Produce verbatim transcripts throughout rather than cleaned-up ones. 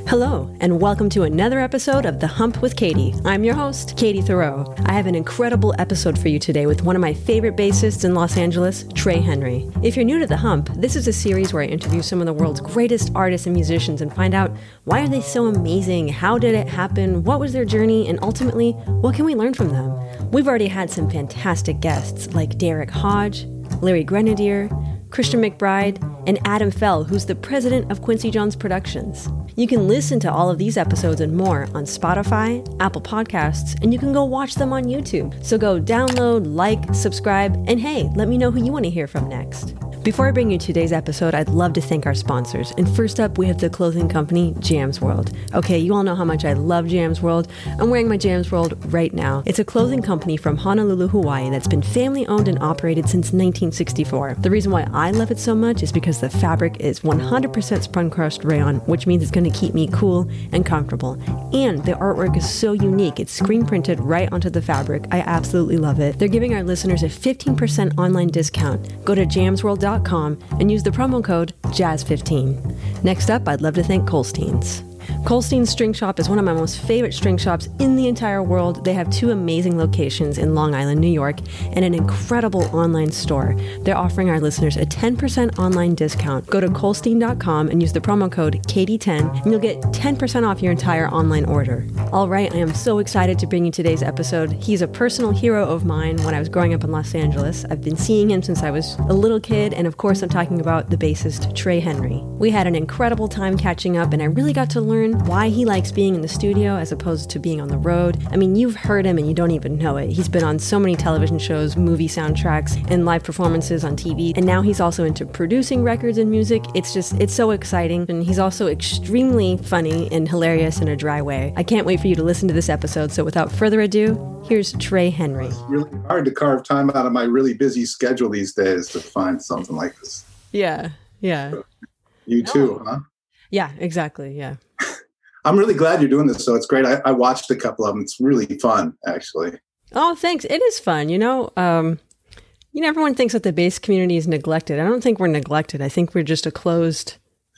Hello, and welcome to another episode of The Hump with Katie. I'm your host, Katie Thoreau. I have an incredible episode for you today with one of my favorite bassists in Los Angeles, Trey Henry. If you're new to The Hump, this is a series where I interview some of the world's greatest artists and musicians and find out why are they so amazing, how did it happen, what was their journey, and ultimately, what can we learn from them? We've already had some fantastic guests like Derek Hodge, Larry Grenadier, Christian McBride, and Adam Fell, who's the president of Quincy Jones Productions. You can listen to all of these episodes and more on Spotify, Apple Podcasts, and you can go watch them on YouTube. So go download, like, subscribe, and hey, let me know who you want to hear from next. Before I bring you today's episode, I'd love to thank our sponsors. And first up, we have the clothing company, Jams World. Okay, you all know how much I love Jams World. I'm wearing my Jams World right now. It's a clothing company from Honolulu, Hawaii that's been family owned and operated since nineteen sixty-four. The reason why I love it so much is because the fabric is one hundred percent spun crushed rayon, which means it's going to keep me cool and comfortable. And the artwork is so unique. It's screen printed right onto the fabric. I absolutely love it. They're giving our listeners a fifteen percent online discount. Go to jams world dot com and use the promo code jazz fifteen. Next up, I'd love to thank Kolstein's. Kolstein's String Shop is one of my most favorite string shops in the entire world. They have two amazing locations in Long Island, New York, and an incredible online store. They're offering our listeners a ten percent online discount. Go to kolstein dot com and use the promo code Katie ten, and you'll get ten percent off your entire online order. All right, I am so excited to bring you today's episode. He's a personal hero of mine when I was growing up in Los Angeles. I've been seeing him since I was a little kid, and of course I'm talking about the bassist Trey Henry. We had an incredible time catching up, and I really got to learn why he likes being in the studio as opposed to being on the road. I mean, you've heard him and you don't even know it. He's been on so many television shows, movie soundtracks, and live performances on T V. And now he's also into producing records and music. It's just, it's so exciting. And he's also extremely funny and hilarious in a dry way. I can't wait for you to listen to this episode. So without further ado, here's Trey Henry. It's really hard to carve time out of my really busy schedule these days to find something like this. Yeah, yeah. You too, oh. huh? Yeah, exactly, yeah. I'm really glad you're doing this, so it's great. I, I watched a couple of them. It's really fun, actually. Oh, thanks. It is fun. You know, um, you know, everyone thinks that the bass community is neglected. I don't think we're neglected. I think we're just a closed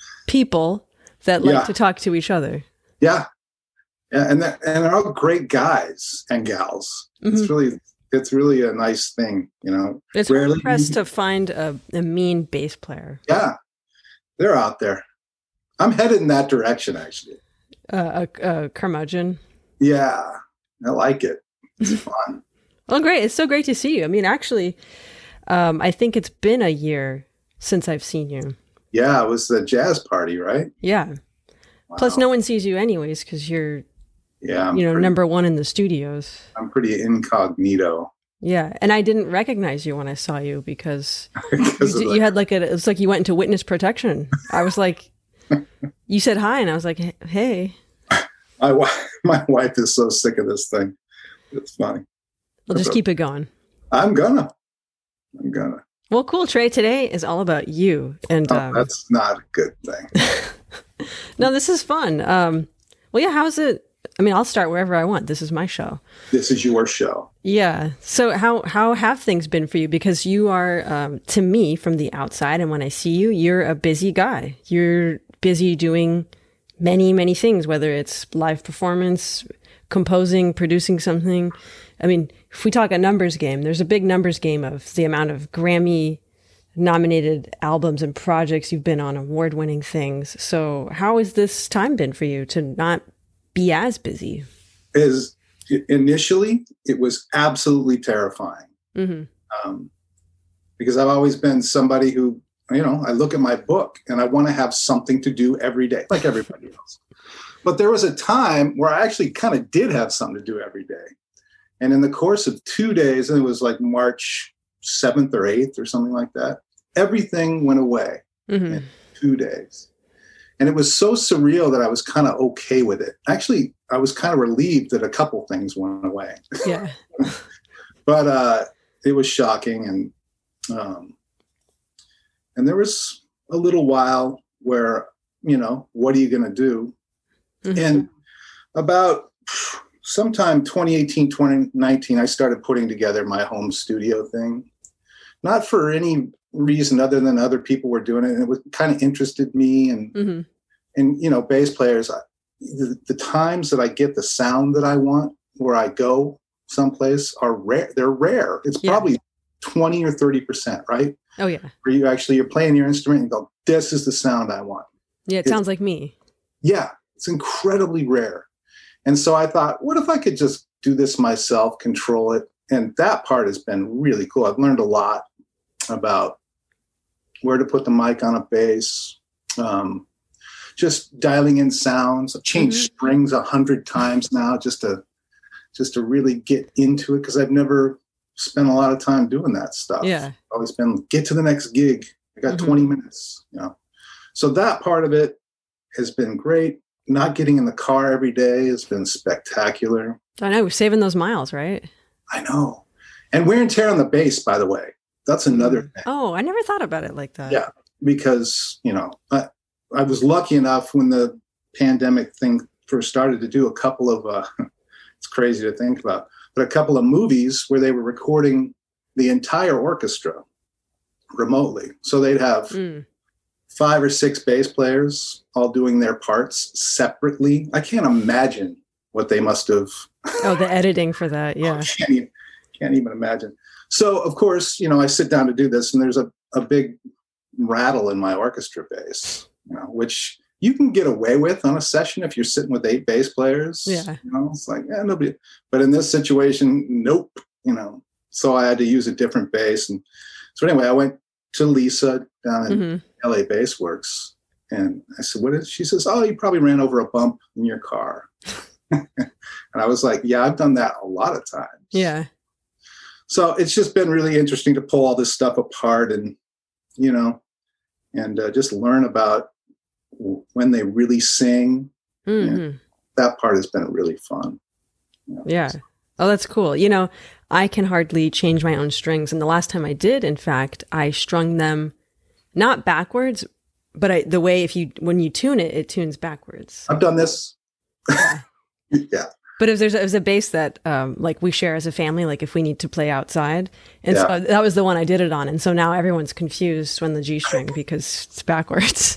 people that like yeah. to talk to each other. Yeah, yeah, and that, and they're all great guys and gals. Mm-hmm. It's really, it's really a nice thing, you know. It's rarely pressed to find a, a mean bass player. Yeah, they're out there. I'm headed in that direction, actually. Uh, a, a curmudgeon. Yeah, I like it. It's fun. Well, great. It's so great to see you. I mean, actually, um, I think it's been a year since I've seen you. Yeah, it was the jazz party, right? Yeah. Wow. Plus, no one sees you anyways because you're, yeah, I'm you know, pretty, number one in the studios. I'm pretty incognito. Yeah, and I didn't recognize you when I saw you because you, you had like a. It's like you went into witness protection. I was like. You said hi, and I was like, hey. My wife, my wife is so sick of this thing. It's funny. We'll just keep it going. I'm gonna. I'm gonna. Well, cool, Trey. Today is all about you. And oh, um, that's not a good thing. No, this is fun. Um, well, yeah, how's it? I mean, I'll start wherever I want. This is my show. This is your show. Yeah. So how, how have things been for you? Because you are, um, to me, from the outside, and when I see you, you're a busy guy. You're busy doing many, many things, whether it's live performance, composing, producing something. I mean, if we talk a numbers game, there's a big numbers game of the amount of Grammy nominated albums and projects you've been on, award-winning things. So how has this time been for you to not be as busy? Is initially, it was absolutely terrifying. Mm-hmm. Um, because I've always been somebody who, you know, I look at my book and I want to have something to do every day, like everybody else. But there was a time where I actually kind of did have something to do every day. And in the course of two days, and it was like March seventh or eighth or something like that, everything went away mm-hmm. in two days. And it was so surreal that I was kind of okay with it. Actually, I was kind of relieved that a couple things went away. Yeah. But uh, it was shocking. And um, and there was a little while where, you know, what are you going to do? Mm-hmm. And about sometime twenty eighteen, twenty nineteen, I started putting together my home studio thing. Not for any reason other than other people were doing it. And it was kind of interested me. And, mm-hmm. and you know, bass players, the, the times that I get the sound that I want where I go someplace are rare. They're rare. It's yeah. probably twenty or thirty percent, right? Oh yeah. Where you actually, you're playing your instrument and go, this is the sound I want. Yeah. It it's, sounds like me. Yeah. It's incredibly rare. And so I thought, what if I could just do this myself, control it? And that part has been really cool. I've learned a lot about where to put the mic on a bass, um, just dialing in sounds. I've changed mm-hmm. strings a hundred times now just to just to really get into it, because I've never spent a lot of time doing that stuff. Yeah. I've always been, get to the next gig. I got mm-hmm. twenty minutes, you know. So that part of it has been great. Not getting in the car every day has been spectacular. I know, we're saving those miles, right? I know. And wear and tear on the bass, by the way. That's another thing. Oh, I never thought about it like that. Yeah, because, you know, I, I was lucky enough when the pandemic thing first started to do a couple of, uh, it's crazy to think about, but a couple of movies where they were recording the entire orchestra remotely. So they'd have mm. five or six bass players all doing their parts separately. I can't imagine what they must have. Oh, the editing for that. Yeah. I can't even, can't even imagine. So, of course, you know, I sit down to do this and there's a, a big rattle in my orchestra bass, you know, which you can get away with on a session if you're sitting with eight bass players. Yeah. You know, it's like, yeah, nobody. But in this situation, nope, you know. So I had to use a different bass. And so anyway, I went to Lisa down in mm-hmm. L A Bass Works. And I said, what is, she says, oh, you probably ran over a bump in your car. And I was like, yeah, I've done that a lot of times. Yeah. So it's just been really interesting to pull all this stuff apart and, you know, and uh, just learn about when they really sing. Mm-hmm. That part has been really fun. You know, yeah. Oh, that's cool. You know, I can hardly change my own strings. And the last time I did, in fact, I strung them not backwards, but I, the way if you, when you tune it, it tunes backwards. I've done this. Yeah. Yeah. But if there's, there's a bass that um, like we share as a family, like if we need to play outside, and yeah. so that was the one I did it on, and so now everyone's confused when the G string because it's backwards.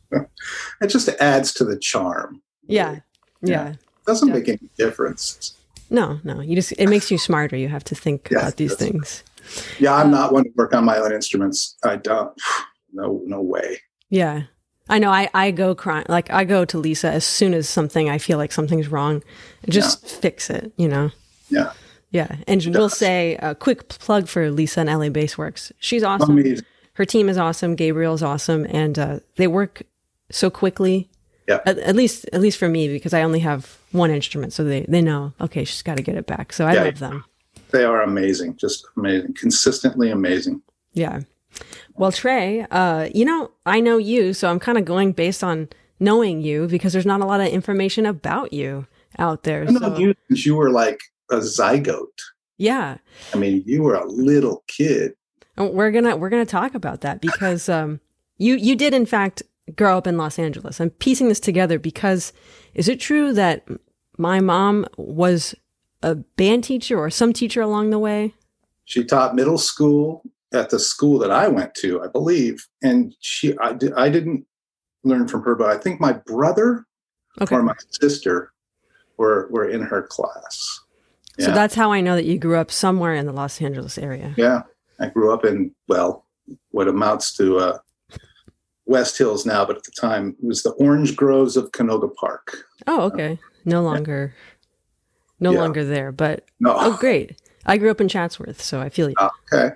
It just adds to the charm. Yeah, yeah. yeah. Doesn't make any difference. No, no. You just it makes you smarter. You have to think yes, about these things. Yeah, I'm um, not one to work on my own instruments. I don't. No, no way. Yeah. I know I, I go crying, like I go to Lisa as soon as something, I feel like something's wrong, just yeah. fix it, you know? Yeah. Yeah. And she we'll does. say a quick plug for Lisa and L A Bass Works. She's awesome. Amazing. Her team is awesome. Gabriel's awesome. And uh, they work so quickly. Yeah. At, at least, at least for me, because I only have one instrument. So they, they know, okay, she's got to get it back. So I yeah. love them. They are amazing. Just amazing. Consistently amazing. Yeah. Well, Trey, uh, you know, I know you, so I'm kind of going based on knowing you because there's not a lot of information about you out there. I know so. you since you were like a zygote. Yeah. I mean, you were a little kid. And we're gonna we're gonna talk about that because um, you you did in fact grow up in Los Angeles. I'm piecing this together because is it true that my mom was a band teacher or some teacher along the way? She taught middle school at the school that I went to, I believe. And she, I, di- I didn't learn from her, but I think my brother okay. or my sister were, were in her class. Yeah. So that's how I know that you grew up somewhere in the Los Angeles area. Yeah. I grew up in, well, what amounts to uh, West Hills now, but at the time it was the orange groves of Canoga Park. Oh, okay. No longer, no yeah. longer there, but no. Oh, great. I grew up in Chatsworth, so I feel you. Okay.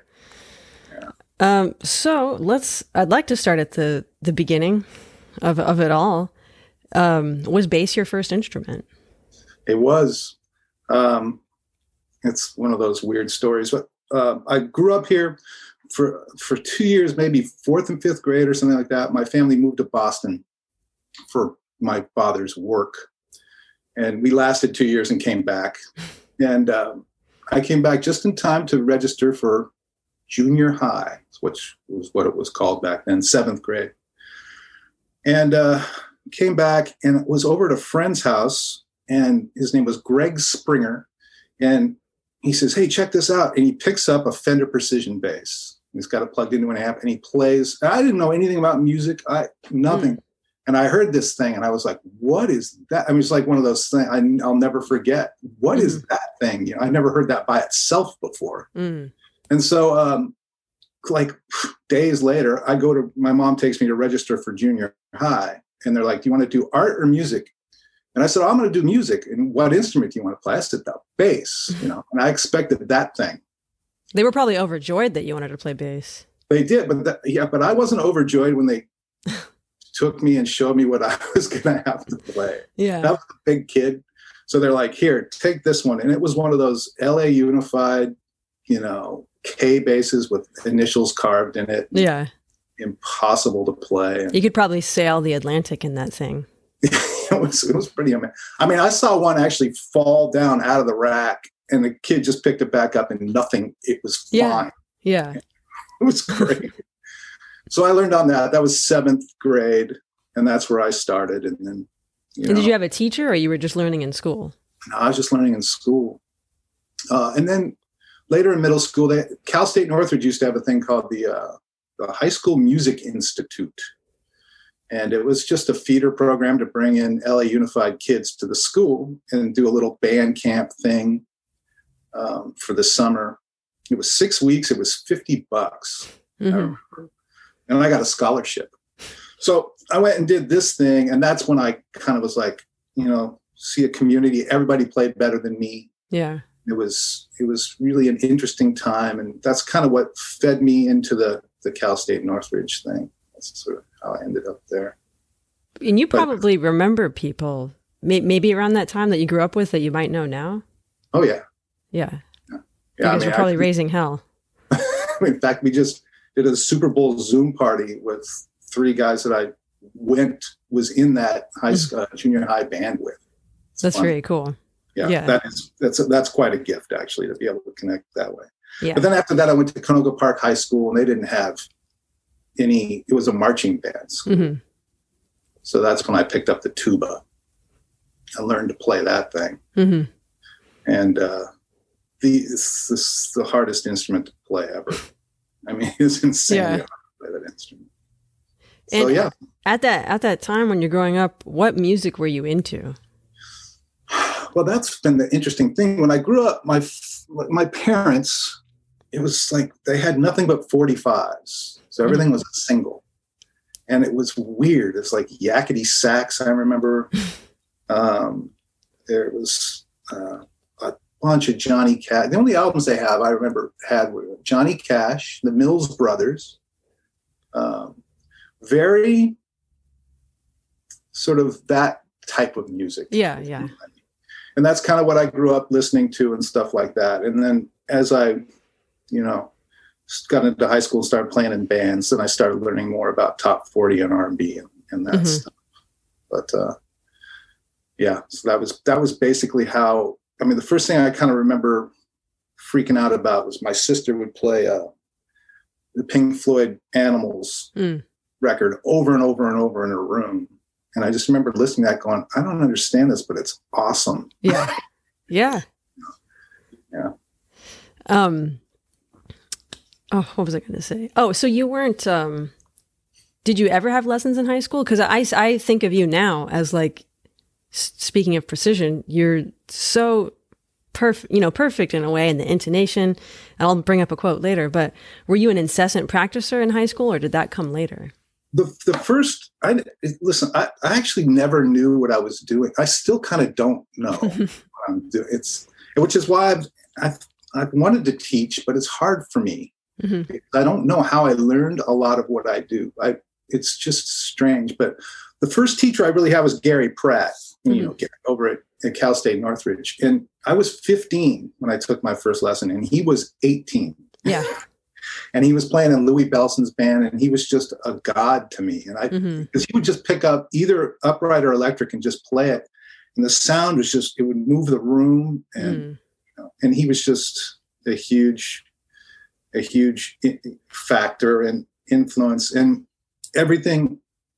Um, so let's, I'd like to start at the, the beginning of, of it all. Um, was bass your first instrument? It was. Um, it's one of those weird stories, but, uh, I grew up here for, for two years, maybe fourth and fifth grade or something like that. My family moved to Boston for my father's work, and we lasted two years and came back. And, um, I came back just in time to register for junior high, which was what it was called back then, seventh grade. And uh, came back and was over at a friend's house, and his name was Greg Springer. And he says, hey, check this out. And he picks up a Fender Precision bass. He's got it plugged into an amp and he plays. And I didn't know anything about music, I nothing. Mm. And I heard this thing and I was like, what is that? I mean, it's like one of those things I, I'll never forget. What mm. is that thing? You know, I never heard that by itself before. Mm. And so, um, like days later, I go to, my mom takes me to register for junior high. And they're like, do you want to do art or music? And I said, I'm going to do music. And what instrument do you want to play? I said, the bass, you know, and I expected that thing. They were probably overjoyed that you wanted to play bass. They did, but that, yeah, but I wasn't overjoyed when they took me and showed me what I was going to have to play. Yeah. That was a big kid. So they're like, here, take this one. And it was one of those L A Unified, you know, K basses with initials carved in it. Yeah. Impossible to play. You could probably sail the Atlantic in that thing. it was it was pretty amazing. I mean, I saw one actually fall down out of the rack, and the kid just picked it back up, and nothing. It was yeah. fine. Yeah, it was great. So I learned on that. That was seventh grade, and that's where I started. And then, you and know, did you have a teacher, or you were just learning in school? No, I was just learning in school. Uh, and then later in middle school, they, Cal State Northridge used to have a thing called the uh, the High School Music Institute. And it was just a feeder program to bring in L A Unified kids to the school and do a little band camp thing um, for the summer. It was six weeks. It was fifty bucks. Mm-hmm. I remember. And I got a scholarship. So I went and did this thing. And that's when I kind of was like, you know, see a community. Everybody played better than me. Yeah. It was, it was really an interesting time. And that's kind of what fed me into the, the Cal State Northridge thing. That's sort of how I ended up there. And you probably but, remember people may, maybe around that time that you grew up with that you might know now. Oh yeah. Yeah. Yeah. You yeah guys I mean, were probably I, raising hell. In fact, we just did a Super Bowl Zoom party with three guys that I went, was in that high school, uh, junior high band with. It's that's fun. very cool. Yeah, yeah. That is, that's, that's quite a gift actually to be able to connect that way. Yeah. But then after that, I went to Canoga Park High School and they didn't have any, it was a marching band school. Mm-hmm. So that's when I picked up the tuba. I learned to play that thing. Mm-hmm. And uh, the, it's, this is the hardest instrument to play ever. I mean, it's insane yeah. to play that instrument. And so yeah. At that, at that time when you're growing up, what music were you into? Well, that's been the interesting thing. When I grew up, my my parents, it was like they had nothing but forty-fives. So everything mm-hmm. was a single. And it was weird. It's like Yakety Sax, I remember. um, there was uh, a bunch of Johnny Cash. The only albums they have I remember had were Johnny Cash, the Mills Brothers. Um, very sort of that type of music. Yeah, yeah. And that's kind of what I grew up listening to and stuff like that. And then as I, you know, got into high school and started playing in bands, and I started learning more about top forty and R and B and, and that mm-hmm. stuff. But uh, yeah, so that was that was basically how. I mean, the first thing I kind of remember freaking out about was my sister would play uh, the Pink Floyd Animals mm. record over and over and over in her room. And I just remember listening to that going, I don't understand this, but it's awesome. Yeah. Yeah. Yeah. Um, oh, what was I going to say? Oh, so you weren't, um, did you ever have lessons in high school? Because I, I think of you now as like, speaking of precision, you're so perfect, you know, perfect in a way in the intonation. And I'll bring up a quote later, but were you an incessant practicer in high school or did that come later? The the first, I listen, I, I actually never knew what I was doing. I still kind of don't know what I'm doing. It's, which is why I've, I've, I've wanted to teach, but it's hard for me. Mm-hmm. I don't know how I learned a lot of what I do. I, it's just strange. But the first teacher I really had was Gary Pratt, mm-hmm. you know, over at, at Cal State Northridge. And I was fifteen when I took my first lesson, and he was eighteen. Yeah. And he was playing in Louis Bellson's band, and he was just a god to me. And I, because mm-hmm. he would just pick up either upright or electric and just play it. And the sound was just, it would move the room. And, mm. you know, and he was just a huge, a huge factor and influence and everything.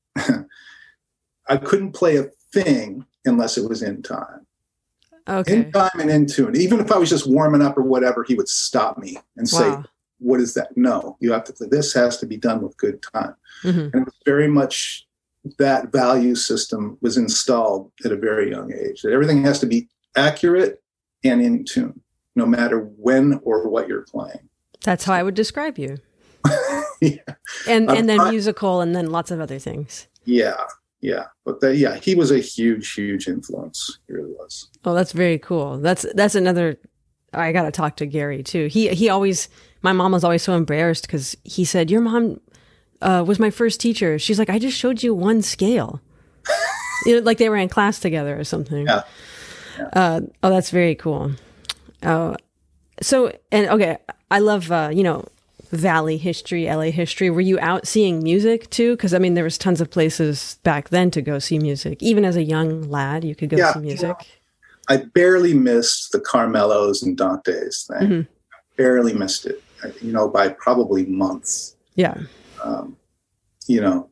I couldn't play a thing unless it was in time. Okay. In time and in tune. Even if I was just warming up or whatever, he would stop me and say, wow. What is that? No, you have to, this has to be done with good time. Mm-hmm. And it was very much that value system was installed at a very young age, that everything has to be accurate and in tune, no matter when or what you're playing. That's how I would describe you. yeah. And um, and then I, musical, and then lots of other things. Yeah, yeah. But the, yeah, he was a huge, huge influence. He really was. Oh, that's very cool. That's that's another. I got to talk to Gary too. He he always. My mom was always so embarrassed because he said, "Your mom uh, was my first teacher." She's like, "I just showed you one scale." You know, like they were in class together or something. Yeah. yeah. Uh, oh, that's very cool. Uh, so and okay, I love uh, you know. Valley history, L A history. Were you out seeing music too? Because I mean, there was tons of places back then to go see music. Even as a young lad, you could go yeah, see music. You know, I barely missed the Carmelos and Dante's thing. Mm-hmm. Barely missed it. You know, by probably months. Yeah. Um, you know,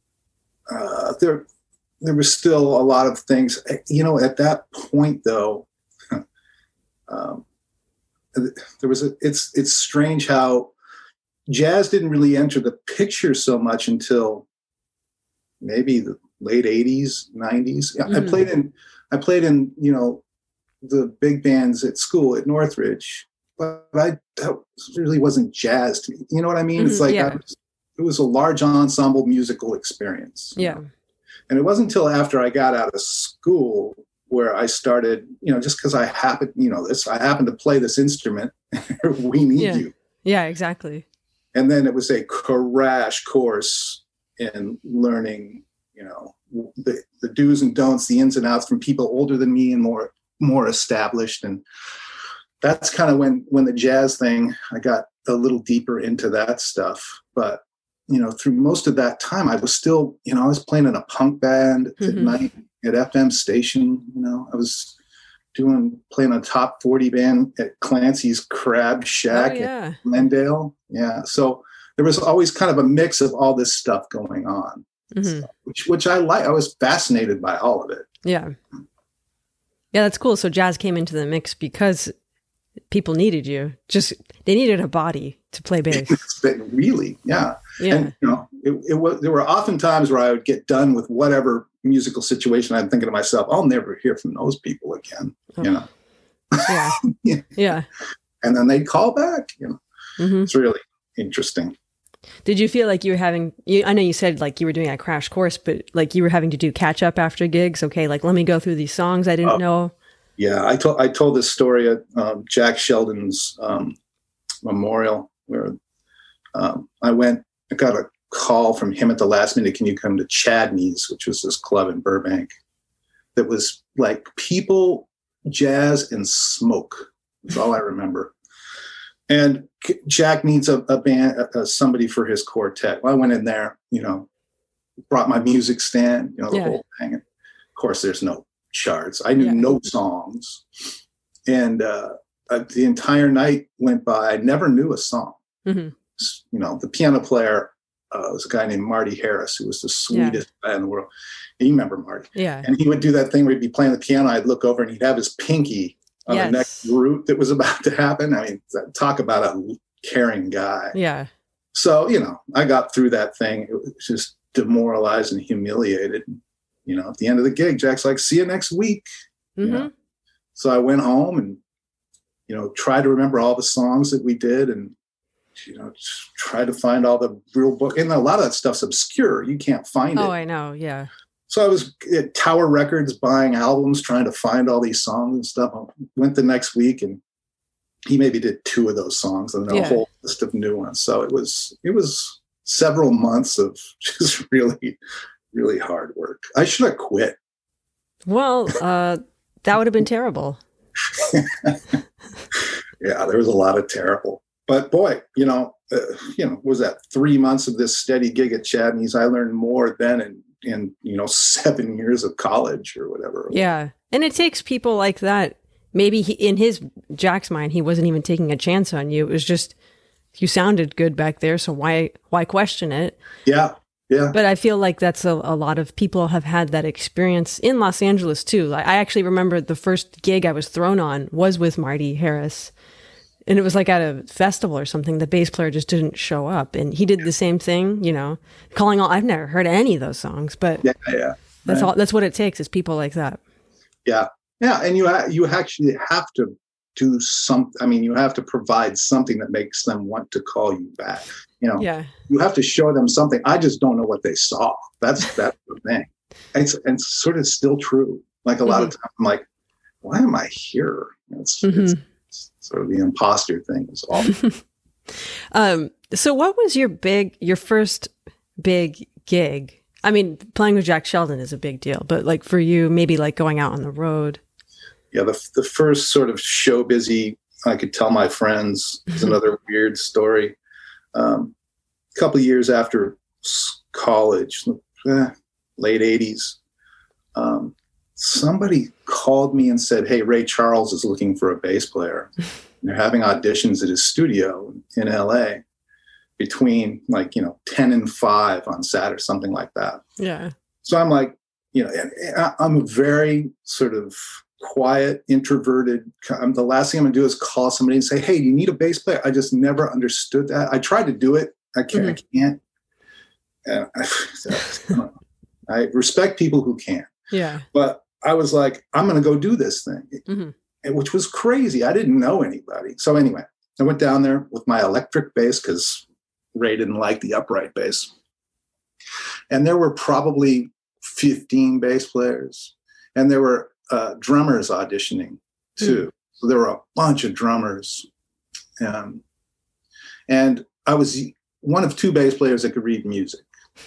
uh, there there was still a lot of things. You know, at that point though, um, there was a. It's it's strange how jazz didn't really enter the picture so much until maybe the late eighties, nineties. Mm. I played in, I played in, you know, the big bands at school at Northridge, but I that really wasn't jazz to me. You know what I mean? Mm-hmm, it's like yeah. I was, it was a large ensemble musical experience. Yeah, know? And it wasn't until after I got out of school where I started, you know, just because I happened, you know, this I happened to play this instrument. We need yeah. you. Yeah, exactly. And then it was a crash course in learning, you know, the, the do's and don'ts, the ins and outs from people older than me and more more established. And that's kind of when when the jazz thing, I got a little deeper into that stuff. But, you know, through most of that time, I was still, you know, I was playing in a punk band mm-hmm. at night at F M station. You know, I was doing playing a top forty band at Clancy's Crab Shack oh, yeah. in Glendale. Yeah. So there was always kind of a mix of all this stuff going on, mm-hmm. so, which which I like. I was fascinated by all of it. Yeah. Yeah, that's cool. So jazz came into the mix because people needed you. Just they needed a body to play bass. Really, yeah. Yeah. And you know, it, it was there were often times where I would get done with whatever musical situation. I'm thinking to myself, I'll never hear from those people again. Oh. You know. Yeah. yeah. Yeah. And then they'd call back. You know, mm-hmm. It's really interesting. Did you feel like you were having, you, I know you said like you were doing a crash course, but like you were having to do catch up after gigs. Okay. Like, let me go through these songs I didn't oh, know. Yeah. I told, I told this story at um, Jack Sheldon's um, memorial where um, I went, I got a call from him at the last minute. Can you come to Chadney's, which was this club in Burbank that was like people, jazz and smoke. That's all I remember. And Jack needs a, a band, a, somebody for his quartet. Well, I went in there, you know, brought my music stand, you know, the yeah. whole thing. And of course, there's no charts. I knew yeah. no songs. And uh, uh, the entire night went by. I never knew a song. Mm-hmm. You know, the piano player uh, was a guy named Marty Harris, who was the sweetest yeah. guy in the world. And you remember Marty. Yeah. And he would do that thing where he'd be playing the piano. I'd look over and he'd have his pinky on yes. the next route that was about to happen. I mean, talk about a caring guy. Yeah. So, you know, I got through that thing. It was just demoralized and humiliated. You know, at the end of the gig, Jack's like, see you next week. Mm-hmm. You know? So I went home and, you know, tried to remember all the songs that we did and, you know, try to find all the real book. And a lot of that stuff's obscure. You can't find oh, it. Oh, I know. Yeah. So I was at Tower Records buying albums, trying to find all these songs and stuff. I went the next week and he maybe did two of those songs and then yeah. a whole list of new ones. So it was, it was several months of just really, really hard work. I should have quit. Well, uh, that would have been terrible. Yeah, there was a lot of terrible. But boy, you know, uh, you know, was that three months of this steady gig at Chadney's? I learned more then and in, you know, seven years of college or whatever. Yeah. And it takes people like that. Maybe he, in his, Jack's mind, he wasn't even taking a chance on you. It was just, you sounded good back there. So why, why question it? Yeah. Yeah. But I feel like that's a, a lot of people have had that experience in Los Angeles too. Like, I actually remember the first gig I was thrown on was with Marty Harris. and it was like at a festival or something, the bass player just didn't show up, and he did the same thing, you know, calling all, I've never heard any of those songs, but yeah, yeah. that's right. all, that's what it takes is people like that. Yeah. Yeah. And you, ha- you actually have to do something. I mean, you have to provide something that makes them want to call you back. You know, yeah. You have to show them something. I just don't know what they saw. That's, that's the thing. It's, it's sort of still true. Like a mm-hmm. lot of times I'm like, why am I here? It's, mm-hmm. it's, it's sort of the imposter thing is all. um, so what was your big, your first big gig? I mean, playing with Jack Sheldon is a big deal, but like for you, maybe like going out on the road. Yeah, the the first sort of show busy I could tell my friends is another weird story. Um, a couple of years after college, eh, late eighties, um, somebody called me and said, "Hey, Ray Charles is looking for a bass player. They're having auditions at his studio in L A between like, you know, ten and five on Saturday, something like that." Yeah. So I'm like, you know, I'm a very sort of quiet, introverted. I'm, the last thing I'm going to do is call somebody and say, "Hey, do you need a bass player?" I just never understood that. I tried to do it. I can't. Mm-hmm. I can't. Uh, I, I respect people who can. Yeah. But I was like, I'm going to go do this thing, mm-hmm. which was crazy. I didn't know anybody. So anyway, I went down there with my electric bass because Ray didn't like the upright bass. And there were probably fifteen bass players. And there were uh, drummers auditioning too. Mm. So there were a bunch of drummers. Um, and I was one of two bass players that could read music.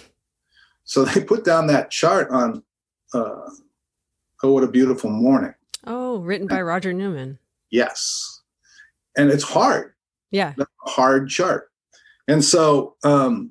So they put down that chart on uh, Oh, What a Beautiful Morning. Oh, written by Roger Newman. Yes. And it's hard. Yeah. That's a hard chart. And so, um,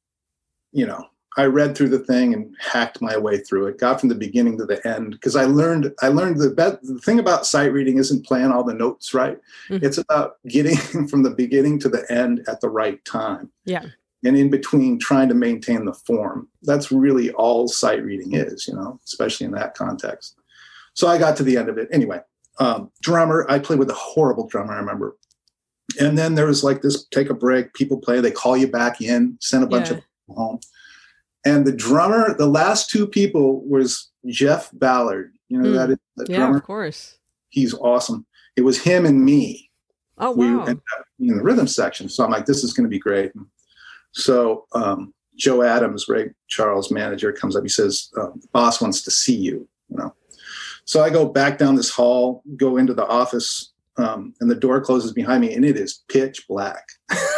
you know, I read through the thing and hacked my way through it, got from the beginning to the end. Because I learned, I learned the, be- the thing about sight reading isn't playing all the notes right. Mm-hmm. It's about getting from the beginning to the end at the right time. Yeah. And in between trying to maintain the form. That's really all sight reading is, you know, especially in that context. So I got to the end of it. Anyway, um, drummer, I played with a horrible drummer, I remember. And then there was like this, take a break, people play, they call you back in, send a bunch yeah. of people home. And the drummer, the last two people was Jeff Ballard. You know mm. that, that yeah, drummer? Of course. He's awesome. It was him and me. Oh, we wow. ended up in the rhythm section. So I'm like, this is going to be great. So um, Joe Adams, Ray Charles' manager, comes up. He says, uh, the boss wants to see you, you know. So I go back down this hall, go into the office, um, and the door closes behind me, and it is pitch black.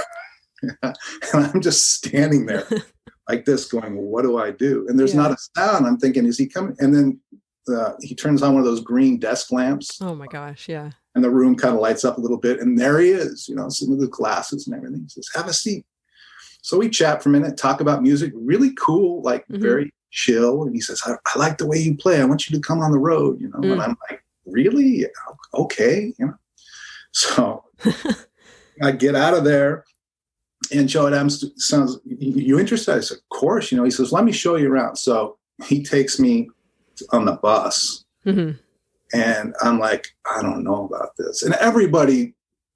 And I'm just standing there like this going, well, what do I do? And there's yeah. not a sound. I'm thinking, is he coming? And then uh, he turns on one of those green desk lamps. Oh, my gosh, yeah. And the room kind of lights up a little bit. And there he is, you know, sitting with the glasses and everything. He says, have a seat. So we chat for a minute, talk about music, really cool, like mm-hmm. very chill. And he says, I, I like the way you play. I want you to come on the road, you know. Mm. And I'm like, really? Okay, you know. So I get out of there, and Joe Adams sounds, you interested? I said, of course. You know, he says, let me show you around. So he takes me on the bus, mm-hmm. and I'm like, I don't know about this. And everybody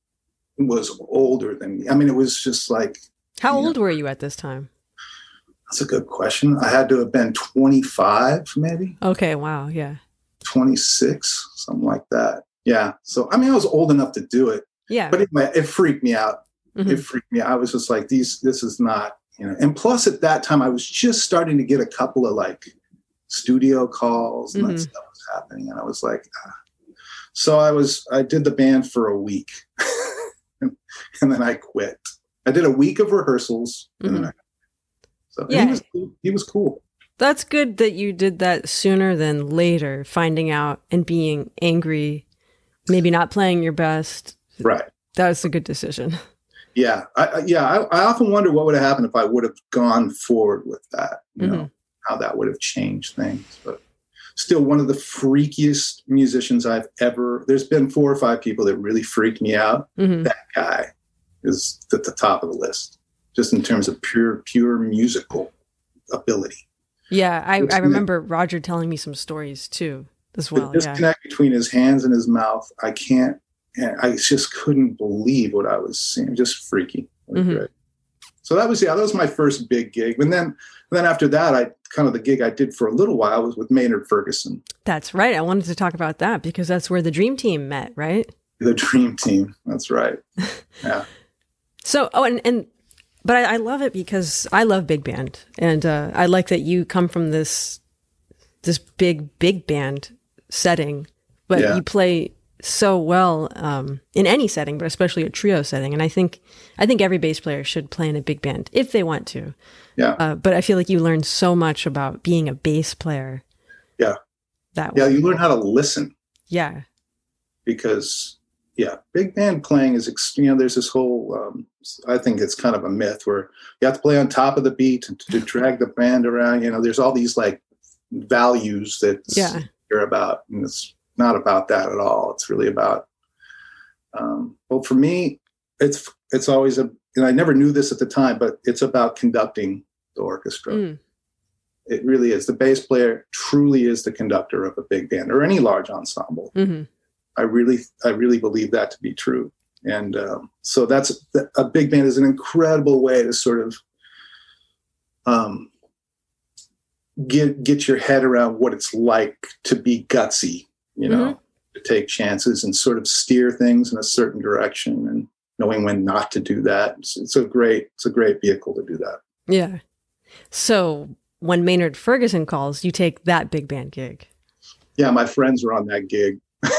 was older than me. I mean, it was just like, how old know, were you at this time? That's a good question. I had to have been twenty-five, maybe. Okay, wow, yeah. twenty-six, something like that. Yeah. So, I mean, I was old enough to do it. Yeah. But anyway, it freaked me out. Mm-hmm. It freaked me out. I was just like, these, this is not, you know. And plus, at that time, I was just starting to get a couple of like studio calls and mm-hmm. that stuff was happening. And I was like, ah. So I was, I did the band for a week and, and then I quit. I did a week of rehearsals. Mm-hmm. And then I, so yeah. he was, he was cool. That's good that you did that sooner than later, finding out and being angry, maybe not playing your best. Right. That was a good decision. Yeah. I, yeah. I, I often wonder what would have happened if I would have gone forward with that, you mm-hmm. know, how that would have changed things. But still one of the freakiest musicians I've ever, there's been four or five people that really freaked me out. Mm-hmm. That guy is at the top of the list, just in terms of pure, pure musical ability. Yeah, I, I remember Roger telling me some stories too, as well. The disconnect yeah. between his hands and his mouth, I can't and I just couldn't believe what I was seeing. Just freaky. Mm-hmm. Great. So that was, yeah, that was my first big gig. And then, and then after that, I kind of the gig I did for a little while was with Maynard Ferguson. That's right. I wanted to talk about that because that's where the Dream Team met, right? The Dream Team. That's right. Yeah. So, oh, and, and but I, I love it because I love big band. And uh, I like that you come from this, this big, big band setting, but yeah. you play so well um, in any setting, but especially a trio setting. And I think, I think every bass player should play in a big band if they want to. Yeah. Uh, but I feel like you learn so much about being a bass player. Yeah. That yeah. way. You learn how to listen. Yeah. Because yeah, big band playing is, you know, there's this whole, um, I think it's kind of a myth where you have to play on top of the beat and to, to drag the band around. You know, there's all these like values that yeah. you're about, and it's not about that at all. It's really about, um, well, for me, it's, it's always a, and I never knew this at the time, but it's about conducting the orchestra. Mm. It really is. The bass player truly is the conductor of a big band or any large ensemble. Mm-hmm. I really, I really believe that to be true. And um, so that's a big band is an incredible way to sort of um, get get your head around what it's like to be gutsy, you know, mm-hmm. to take chances and sort of steer things in a certain direction and knowing when not to do that. It's, it's a great, it's a great vehicle to do that. Yeah. So when Maynard Ferguson calls, you take that big band gig. Yeah, my friends were on that gig.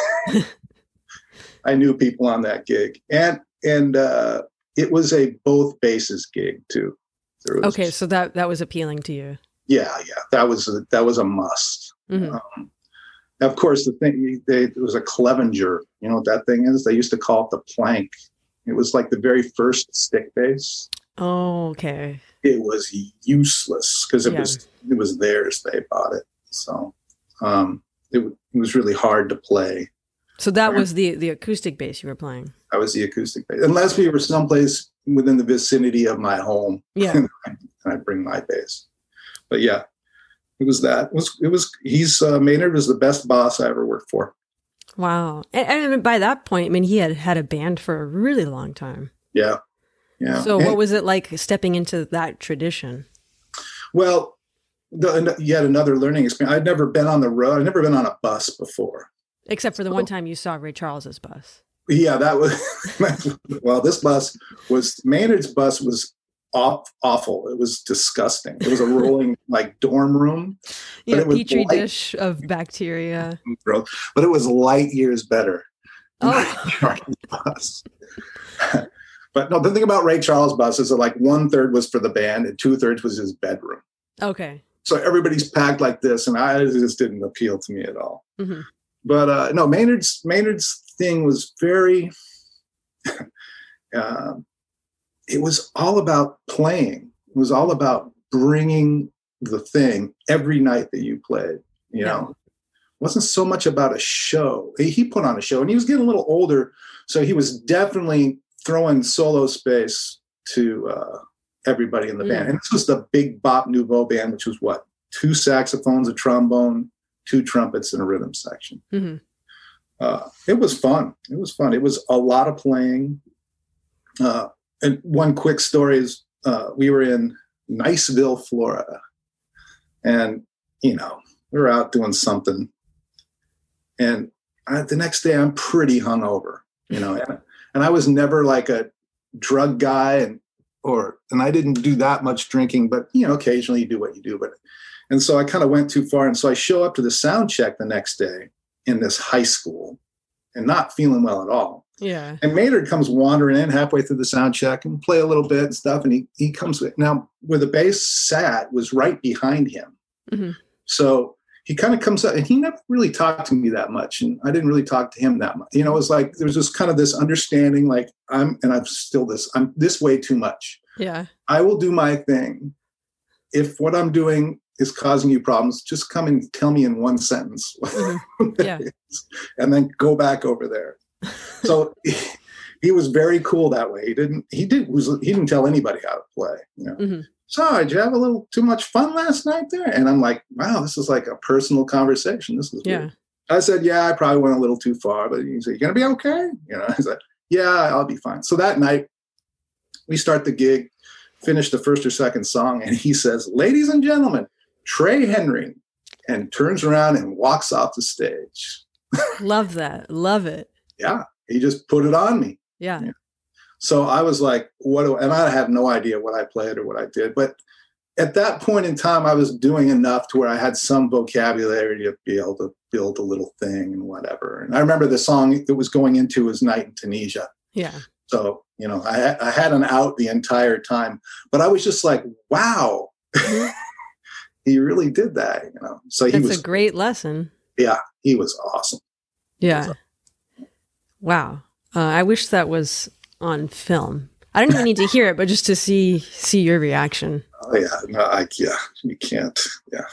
I knew people on that gig, and and uh, it was a both bases gig too. Was, okay, so that that was appealing to you. Yeah, yeah, that was a, that was a must. Mm-hmm. Um, of course, the thing they, it was a Clevenger. You know what that thing is? They used to call it the plank. It was like the very first stick bass. Oh, okay. It was useless because it yeah. was it was theirs. They bought it, so um, it, it was really hard to play. So that was the, the acoustic bass you were playing. That was the acoustic bass. Unless we were someplace within the vicinity of my home. Yeah. And I'd bring my bass. But yeah, it was that. It was, it was he's, uh, Maynard was the best boss I ever worked for. Wow. And, and by that point, I mean, he had had a band for a really long time. Yeah. Yeah. So and, what was it like stepping into that tradition? Well, the, yet another learning experience. I'd never been on the road. I'd never been on a bus before. Except for the one time you saw Ray Charles's bus. Yeah, that was, well, this bus was, Maynard's bus was off, awful. It was disgusting. It was a rolling, like, dorm room. Yeah, but it was petri light, dish of bacteria. But it was light years better. Oh. Bus. But no, the thing about Ray Charles' bus is that, like, one third was for the band and two thirds was his bedroom. Okay. So everybody's packed like this, and I it just didn't appeal to me at all. Mm-hmm. But uh, no, Maynard's Maynard's thing was very. uh, it was all about playing. It was all about bringing the thing every night that you played. You know, it wasn't so much about a show. He, he put on a show, and he was getting a little older, so he was definitely throwing solo space to uh, everybody in the mm. band. And this was the Big Bop Nouveau band, which was what, two saxophones, a trombone, two trumpets, and a rhythm section. Mm-hmm. Uh, it was fun. It was fun. It was a lot of playing. Uh, and one quick story is uh, we were in Niceville, Florida. And, you know, we were out doing something. And I, the next day I'm pretty hungover, you know, and, and I was never like a drug guy and, or, and I didn't do that much drinking, but, you know, occasionally you do what you do, but and so I kind of went too far. And so I show up to the sound check the next day in this high school and not feeling well at all. Yeah. And Maynard comes wandering in halfway through the sound check and play a little bit and stuff. And he, he comes with, now where the bass sat was right behind him. Mm-hmm. So he kind of comes up and he never really talked to me that much. And I didn't really talk to him that much. You know, it was like, there was just kind of this understanding, like I'm, and I'm still this, I'm this way too much. Yeah. I will do my thing. If what I'm doing is causing you problems, just come and tell me in one sentence. Mm-hmm. Yeah. And then go back over there. So he, he was very cool that way. He didn't, he did, was, he didn't tell anybody how to play, you know? Mm-hmm. So did you have a little too much fun last night there? And I'm like, wow, this is like a personal conversation. This is yeah. weird. I said, yeah, I probably went a little too far, but he said, you going to be okay? You know, I said, yeah, I'll be fine. So that night we start the gig, finish the first or second song. And he says, ladies and gentlemen, Trey Henry, and turns around and walks off the stage. Love that. Love it. Yeah. He just put it on me. Yeah. yeah. So I was like, what do, and I had no idea what I played or what I did, but at that point in time, I was doing enough to where I had some vocabulary to be able to build a little thing and whatever. And I remember the song that was going into was Night in Tunisia. Yeah. So, you know, I, I had an out the entire time, but I was just like, wow, he really did that, you know? So he That's was a great lesson. Yeah. He was awesome. Yeah. Was awesome. Wow. Uh, I wish that was on film. I don't even need to hear it, but just to see see your reaction. Oh yeah, no, I yeah, you can't. Yeah,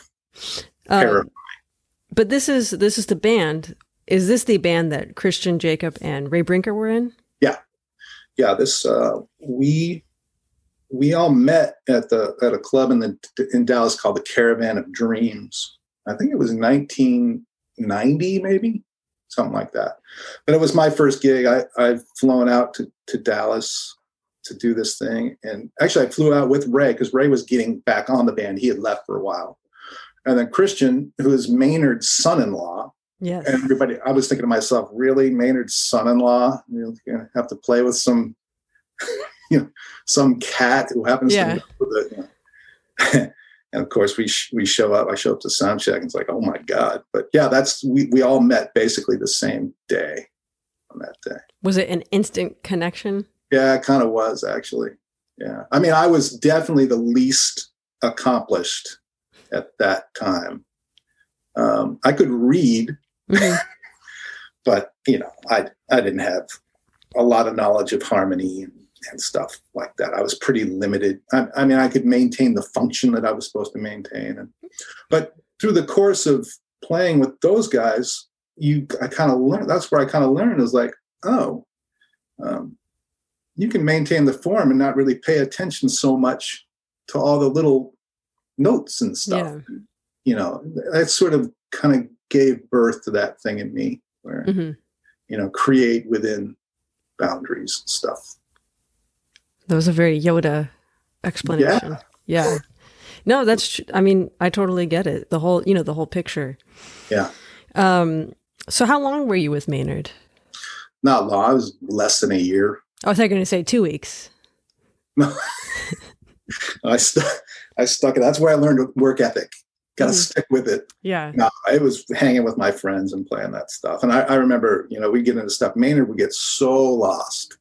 uh, but this is this is the band. Is this the band that Christian Jacob and Ray Brinker were in? Yeah, yeah. This uh, we we all met at the at a club in the in Dallas called the Caravan of Dreams. I think it was nineteen ninety, maybe something like that. But it was my first gig. I I'd flown out to to Dallas to do this thing. And actually I flew out with Ray because Ray was getting back on the band. He had left for a while. And then Christian, who is Maynard's son-in-law. Yes. And everybody, I was thinking to myself, really, Maynard's son-in-law? You're going to have to play with some, you know, some cat who happens yeah. to know the, you know. And of course we, sh- we show up, I show up to sound check and it's like, oh my God. But yeah, that's, we, we all met basically the same day on that day. Was it an instant connection? Yeah, it kind of was, actually. Yeah. I mean, I was definitely the least accomplished at that time. Um, I could read, mm-hmm. but, you know, I I didn't have a lot of knowledge of harmony and, and stuff like that. I was pretty limited. I, I mean, I could maintain the function that I was supposed to maintain. And, but through the course of playing with those guys, you, I kind of learned, that's where I kind of learned is like, oh, um, you can maintain the form and not really pay attention so much to all the little notes and stuff. Yeah. You know, that sort of kind of gave birth to that thing in me where, mm-hmm. you know, create within boundaries and stuff. That was a very Yoda explanation. Yeah. yeah. No, that's, tr- I mean, I totally get it. The whole, you know, the whole picture. Yeah. Um, so how long were you with Maynard? Not long. I was less than a year. I was going to say two weeks. No, I stuck. I stuck it. That's where I learned work ethic. Got to mm. stick with it. Yeah. No, I was hanging with my friends and playing that stuff. And I, I remember, you know, we get into stuff. Maynard would get so lost.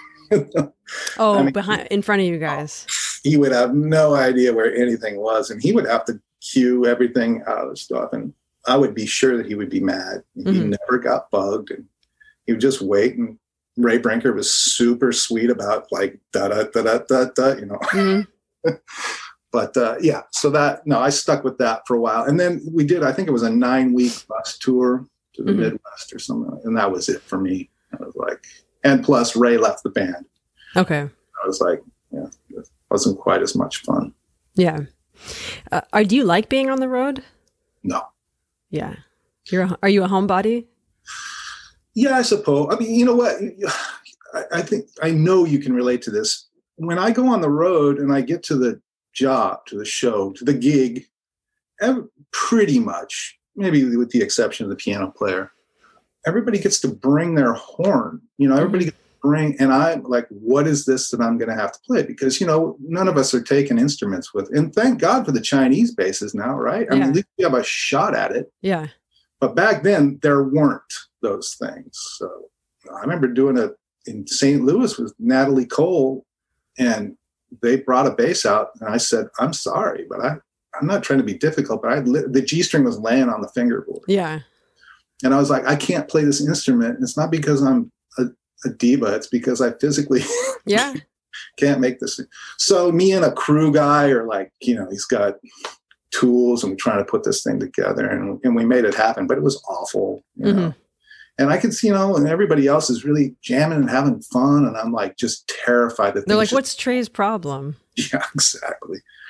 oh, I mean, behind, in front of you guys. He would have no idea where anything was, and he would have to cue everything out of stuff. And I would be sure that he would be mad. Mm-hmm. He never got bugged, and he would just wait. And Ray Brinker was super sweet about like da da da da da da, you know. Mm-hmm. But uh, yeah, so that no, I stuck with that for a while, and then we did. I think it was a nine-week bus tour to the mm-hmm. Midwest or something, and that was it for me. I was like, and plus Ray left the band. Okay, I was like, yeah, it wasn't quite as much fun. Yeah, uh, are do you like being on the road? No. Yeah, you're. A, are you a homebody? Yeah, I suppose. I mean, you know what? I, I think I know you can relate to this. When I go on the road and I get to the job, to the show, to the gig, pretty much, maybe with the exception of the piano player, everybody gets to bring their horn. You know, everybody gets to bring, and I'm like, what is this that I'm going to have to play? Because, you know, none of us are taking instruments with, and thank God for the Chinese basses now, right? I yeah. mean, at least we have a shot at it. Yeah. But back then, there weren't those things. So I remember doing it in Saint Louis with Natalie Cole, and they brought a bass out, and I said, I'm sorry, but I, I'm not trying to be difficult, but I li- the G string was laying on the fingerboard. Yeah. And I was like, I can't play this instrument. It's not because I'm a, a diva. It's because I physically yeah can't make this. So me and a crew guy are like, you know, he's got tools and we're trying to put this thing together, and, and we made it happen, but it was awful, you know. Mm-hmm. And I can see, you know, and everybody else is really jamming and having fun. And I'm like, just terrified that they're like, just, what's Trey's problem? Yeah, exactly.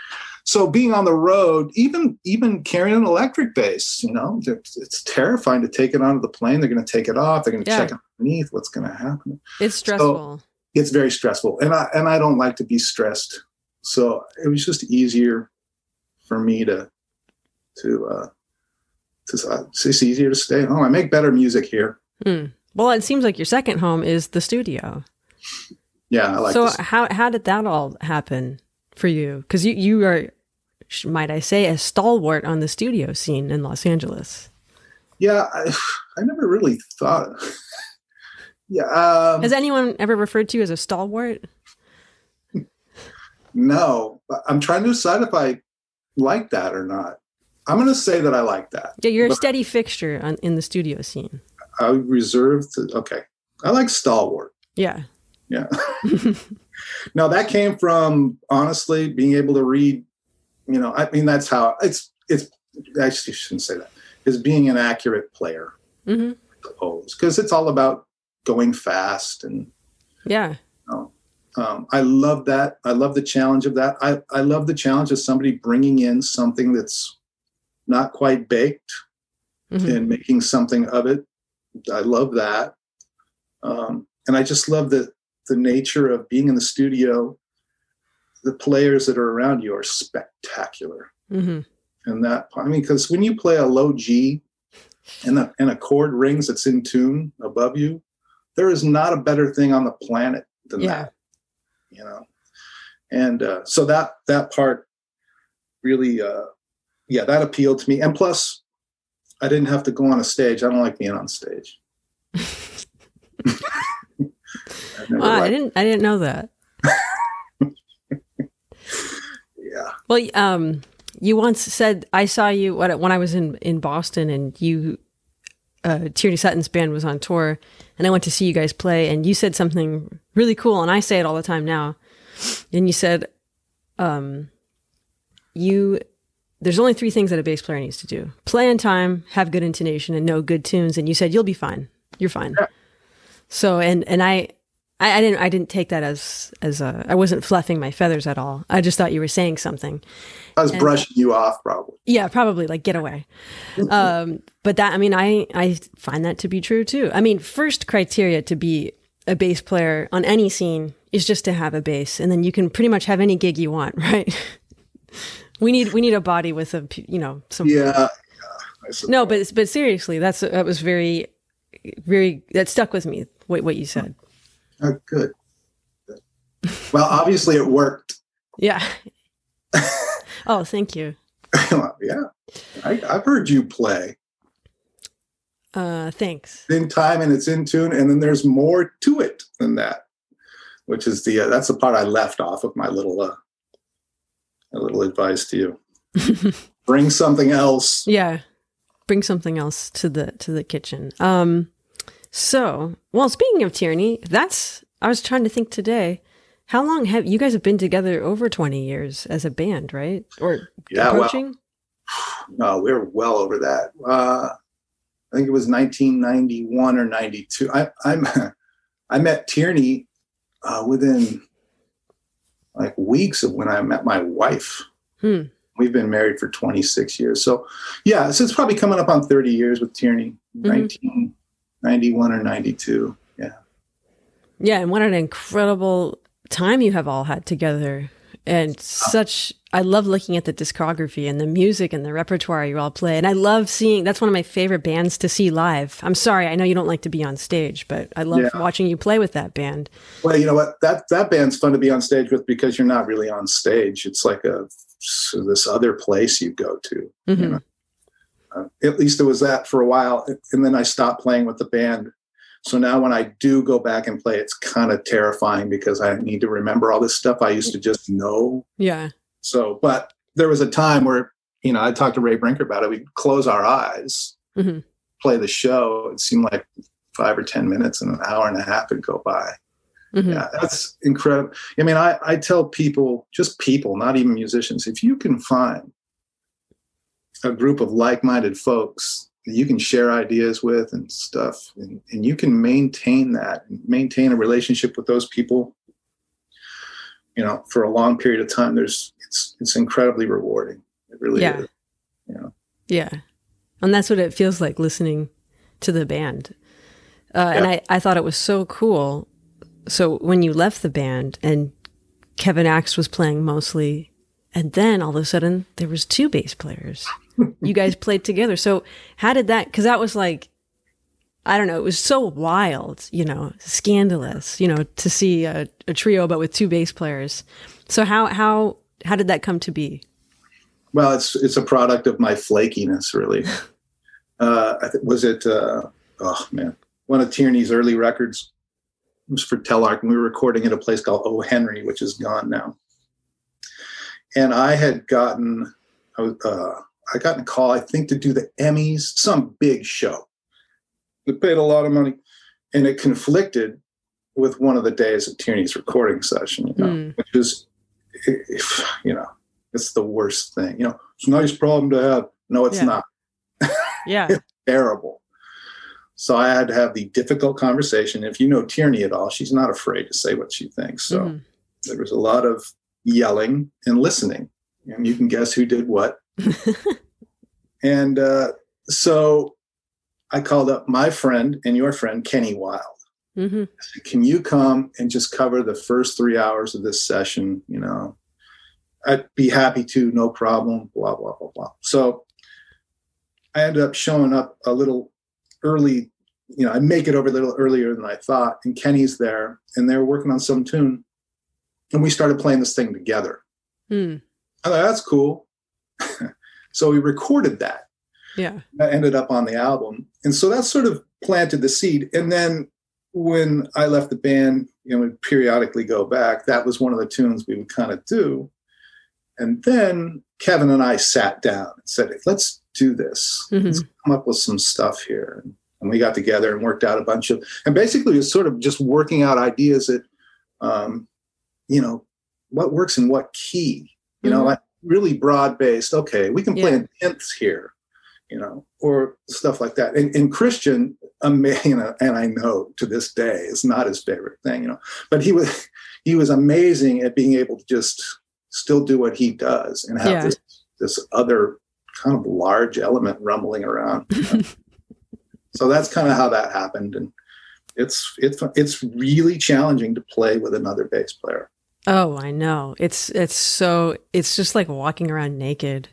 so being on the road, even even carrying an electric bass, you know, it's terrifying to take it onto the plane. They're going to take it off. They're going to yeah. check underneath. What's going to happen? It's stressful. So it's very stressful, and I and I don't like to be stressed. So it was just easier for me to to. Uh, to it's just easier to stay home. I make better music here. Mm. Well, it seems like your second home is the studio. Yeah, I like. So this. how how did that all happen for you? Because you you are, might I say, a stalwart on the studio scene in Los Angeles. Yeah, I, I never really thought. yeah. Um, Has anyone ever referred to you as a stalwart? No, I'm trying to decide if I like that or not. I'm going to say that I like that. Yeah, you're a steady fixture on, in the studio scene. I reserve to, okay. I like stalwart. Yeah. Yeah. No, that came from, honestly, being able to read, you know, I mean, that's how it's, it's, actually, I shouldn't say that, is being an accurate player, mm-hmm. I suppose, because it's all about going fast and, yeah. You know, um, I love that. I love the challenge of that. I, I love the challenge of somebody bringing in something that's not quite baked mm-hmm. and making something of it. I love that. Um, and I just love the, the nature of being in the studio. The players that are around you are spectacular. Mm-hmm. And that, I mean, because when you play a low G and a, and a chord rings that's in tune above you, there is not a better thing on the planet than yeah. that, you know? And uh, so that, that part really, uh, yeah, that appealed to me. And plus, I didn't have to go on a stage. I don't like being on stage. Oh, I didn't. I didn't know that. Yeah. Well, um, you once said I saw you when I was in, in Boston, and you, uh, Tierney Sutton's band was on tour, and I went to see you guys play, and you said something really cool, and I say it all the time now. And you said, um, you. There's only three things that a bass player needs to do: play on time, have good intonation, and know good tunes. And you said, you'll be fine. You're fine. Yeah. So, and, and I, I, I didn't, I didn't take that as, as a, I wasn't fluffing my feathers at all. I just thought you were saying something. I was and, brushing you off probably. Yeah, probably like get away. um, but that, I mean, I, I find that to be true too. I mean, first criteria to be a bass player on any scene is just to have a bass, and then you can pretty much have any gig you want, right? We need we need a body with a, you know, some. Yeah. yeah no, but but seriously, that's that was very, very that stuck with me. What what you said. Oh, good. good. Well, obviously it worked. Yeah. Oh, thank you. Yeah, I, I've heard you play. Uh, thanks. In time and it's in tune, and then there's more to it than that, which is the uh, that's the part I left off of my little. Uh, A little advice to you: bring something else. Yeah, bring something else to the to the kitchen. Um, so, well, speaking of Tierney, that's I was trying to think today. How long have you guys have been together? Over twenty years as a band, right? Or yeah, approaching? Well, no, we're well over that. Uh, I think it was nineteen ninety-one or ninety-two. I I'm I met Tierney uh, within. like weeks of when I met my wife. Hmm. We've been married for twenty-six years. So yeah, so it's probably coming up on thirty years with Tierney, mm-hmm. nineteen ninety-one or ninety-two. Yeah. Yeah. And what an incredible time you have all had together. And such, I love looking at the discography and the music and the repertoire you all play. And I love seeing, that's one of my favorite bands to see live. I'm sorry, I know you don't like to be on stage, but I love yeah. watching you play with that band. Well, you know what? That that band's fun to be on stage with because you're not really on stage. It's like a so this other place you go to. Mm-hmm. You know? uh, at least it was that for a while. And then I stopped playing with the band. So now when I do go back and play, it's kind of terrifying because I need to remember all this stuff I used to just know. Yeah. So, but there was a time where, you know, I talked to Ray Brinker about it. We'd close our eyes, mm-hmm. play the show. It seemed like five or ten minutes and an hour and a half would go by. Mm-hmm. Yeah, that's incredible. I mean, I, I tell people, just people, not even musicians, if you can find a group of like-minded folks that you can share ideas with and stuff, and, and you can maintain that, maintain a relationship with those people, you know, for a long period of time, there's, it's it's, it's incredibly rewarding. It really yeah. is. You know? Yeah. And that's what it feels like listening to the band. Uh, yeah. And I, I thought it was so cool. So when you left the band and Kevin Axe was playing mostly, and then all of a sudden there was two bass players. You guys played together. So how did that, because that was like, I don't know, it was so wild, you know, scandalous, you know, to see a, a trio, but with two bass players. So how, how, how did that come to be? Well, it's, it's a product of my flakiness, really. uh, I th- was it, uh, oh man, one of Tierney's early records was for Telarc, and we were recording at a place called O. Henry, which is gone now. And I had gotten, I was, uh, I got a call, I think, to do the Emmys, some big show. They paid a lot of money, and it conflicted with one of the days of Tierney's recording session, you know, mm. which is, if, you know, it's the worst thing. You know, it's a nice problem to have. No, it's yeah. not. Yeah. It's terrible. So I had to have the difficult conversation. If you know Tierney at all, she's not afraid to say what she thinks. So mm. there was a lot of yelling and listening, and you can guess who did what. And uh, so I called up my friend and your friend, Kenny Wild. Mm-hmm. I said, can you come and just cover the first three hours of this session? You know, I'd be happy to, no problem, blah, blah, blah, blah. So I ended up showing up a little early. You know, I make it over a little earlier than I thought. And Kenny's there, and they were working on some tune. And we started playing this thing together. Mm. I thought, that's cool. So we recorded that. Yeah. That ended up on the album. And so that sort of planted the seed. And then when I left the band, you know, we'd periodically go back. That was one of the tunes we would kind of do. And then Kevin and I sat down and said, hey, let's do this. Mm-hmm. Let's come up with some stuff here. And we got together and worked out a bunch of, and basically it was sort of just working out ideas that, um, you know, what works in what key, you mm-hmm. know, like really broad based. Okay, we can play yeah. in tenths here, you know, or stuff like that. And, and Christian, um, you know, and I know to this day is not his favorite thing, you know, but he was, he was amazing at being able to just still do what he does and have yeah. this, this other kind of large element rumbling around. You know? So that's kind of how that happened. And it's, it's, it's really challenging to play with another bass player. Oh, I know. It's, it's so, it's just like walking around naked.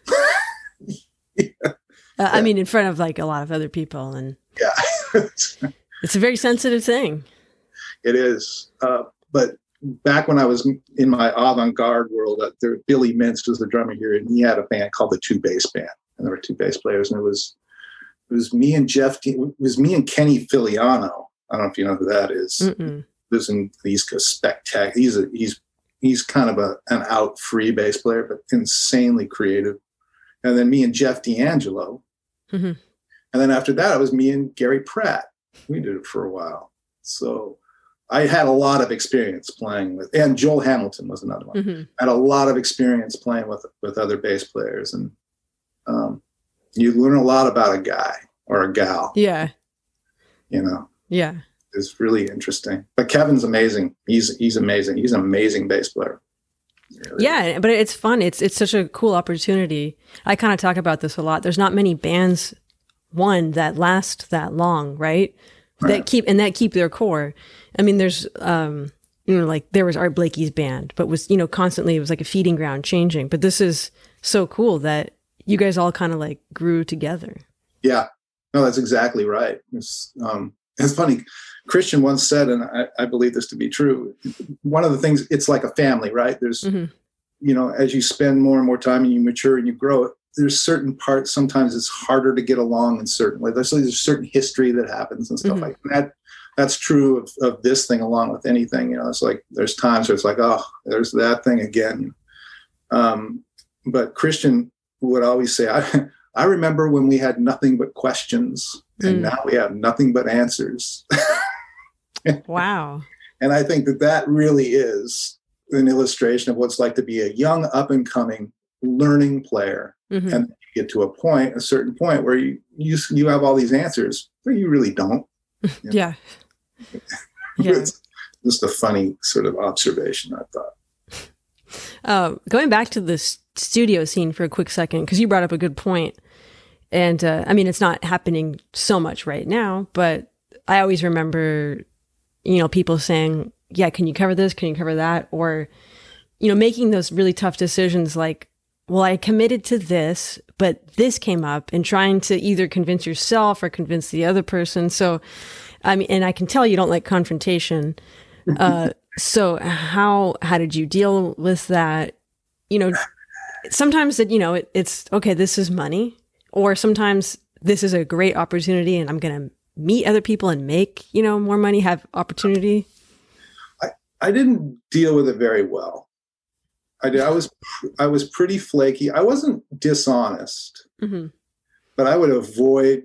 yeah. uh, I mean, in front of like a lot of other people. And yeah, it's a very sensitive thing. It is. Uh, but back when I was in my avant-garde world, uh, there, Billy Mintz was the drummer here, and he had a band called the Two Bass Band. And there were two bass players, and it was, it was me and Jeff, it was me and Kenny Filiano. I don't know if you know who that is. Mm-mm. Lives in the East Coast, spectacular. He's a, he's he's kind of a an out free bass player, but insanely creative. And then me and Jeff D'Angelo. Mm-hmm. And then after that, it was me and Gary Pratt. We did it for a while. So I had a lot of experience playing with, and Joel Hamilton was another one. Mm-hmm. I had a lot of experience playing with with other bass players, and um, you learn a lot about a guy or a gal. Yeah. You know. Yeah. It's really interesting. But Kevin's amazing. He's he's amazing. He's an amazing bass player. Really. Yeah, but it's fun. It's it's such a cool opportunity. I kind of talk about this a lot. There's not many bands, one, that last that long, right? That right. keep and that keep their core. I mean, there's um, you know, like there was Art Blakey's band, but was, you know, constantly it was like a feeding ground changing. But this is so cool that you guys all kind of like grew together. Yeah. No, that's exactly right. It's um it's funny. Christian once said, and I, I believe this to be true, one of the things, it's like a family, right? There's, mm-hmm. you know, as you spend more and more time and you mature and you grow, there's certain parts, sometimes it's harder to get along in certain ways. There's, there's certain history that happens and stuff mm-hmm. like that. That's true of, of this thing along with anything. You know, it's like, there's times where it's like, oh, there's that thing again. Um, but Christian would always say, I, I remember when we had nothing but questions and mm. now we have nothing but answers. Wow. And I think that that really is an illustration of what it's like to be a young up and coming learning player. Mm-hmm. And you get to a point, a certain point where you, you, you have all these answers, but you really don't. You know? Yeah. Yeah. It's just a funny sort of observation, I thought. Uh, going back to the s- studio scene for a quick second, because you brought up a good point. And uh, I mean, it's not happening so much right now, but I always remember, you know, people saying, yeah, can you cover this? Can you cover that? Or, you know, making those really tough decisions like, well, I committed to this, but this came up, and trying to either convince yourself or convince the other person. So, I mean, and I can tell you don't like confrontation. Uh, so how, how did you deal with that? You know, sometimes that, you know, it, it's okay, this is money, or sometimes this is a great opportunity and I'm going to meet other people and make, you know, more money, have opportunity. I, I didn't deal with it very well. I did. I was, I was pretty flaky. I wasn't dishonest, mm-hmm. but I would avoid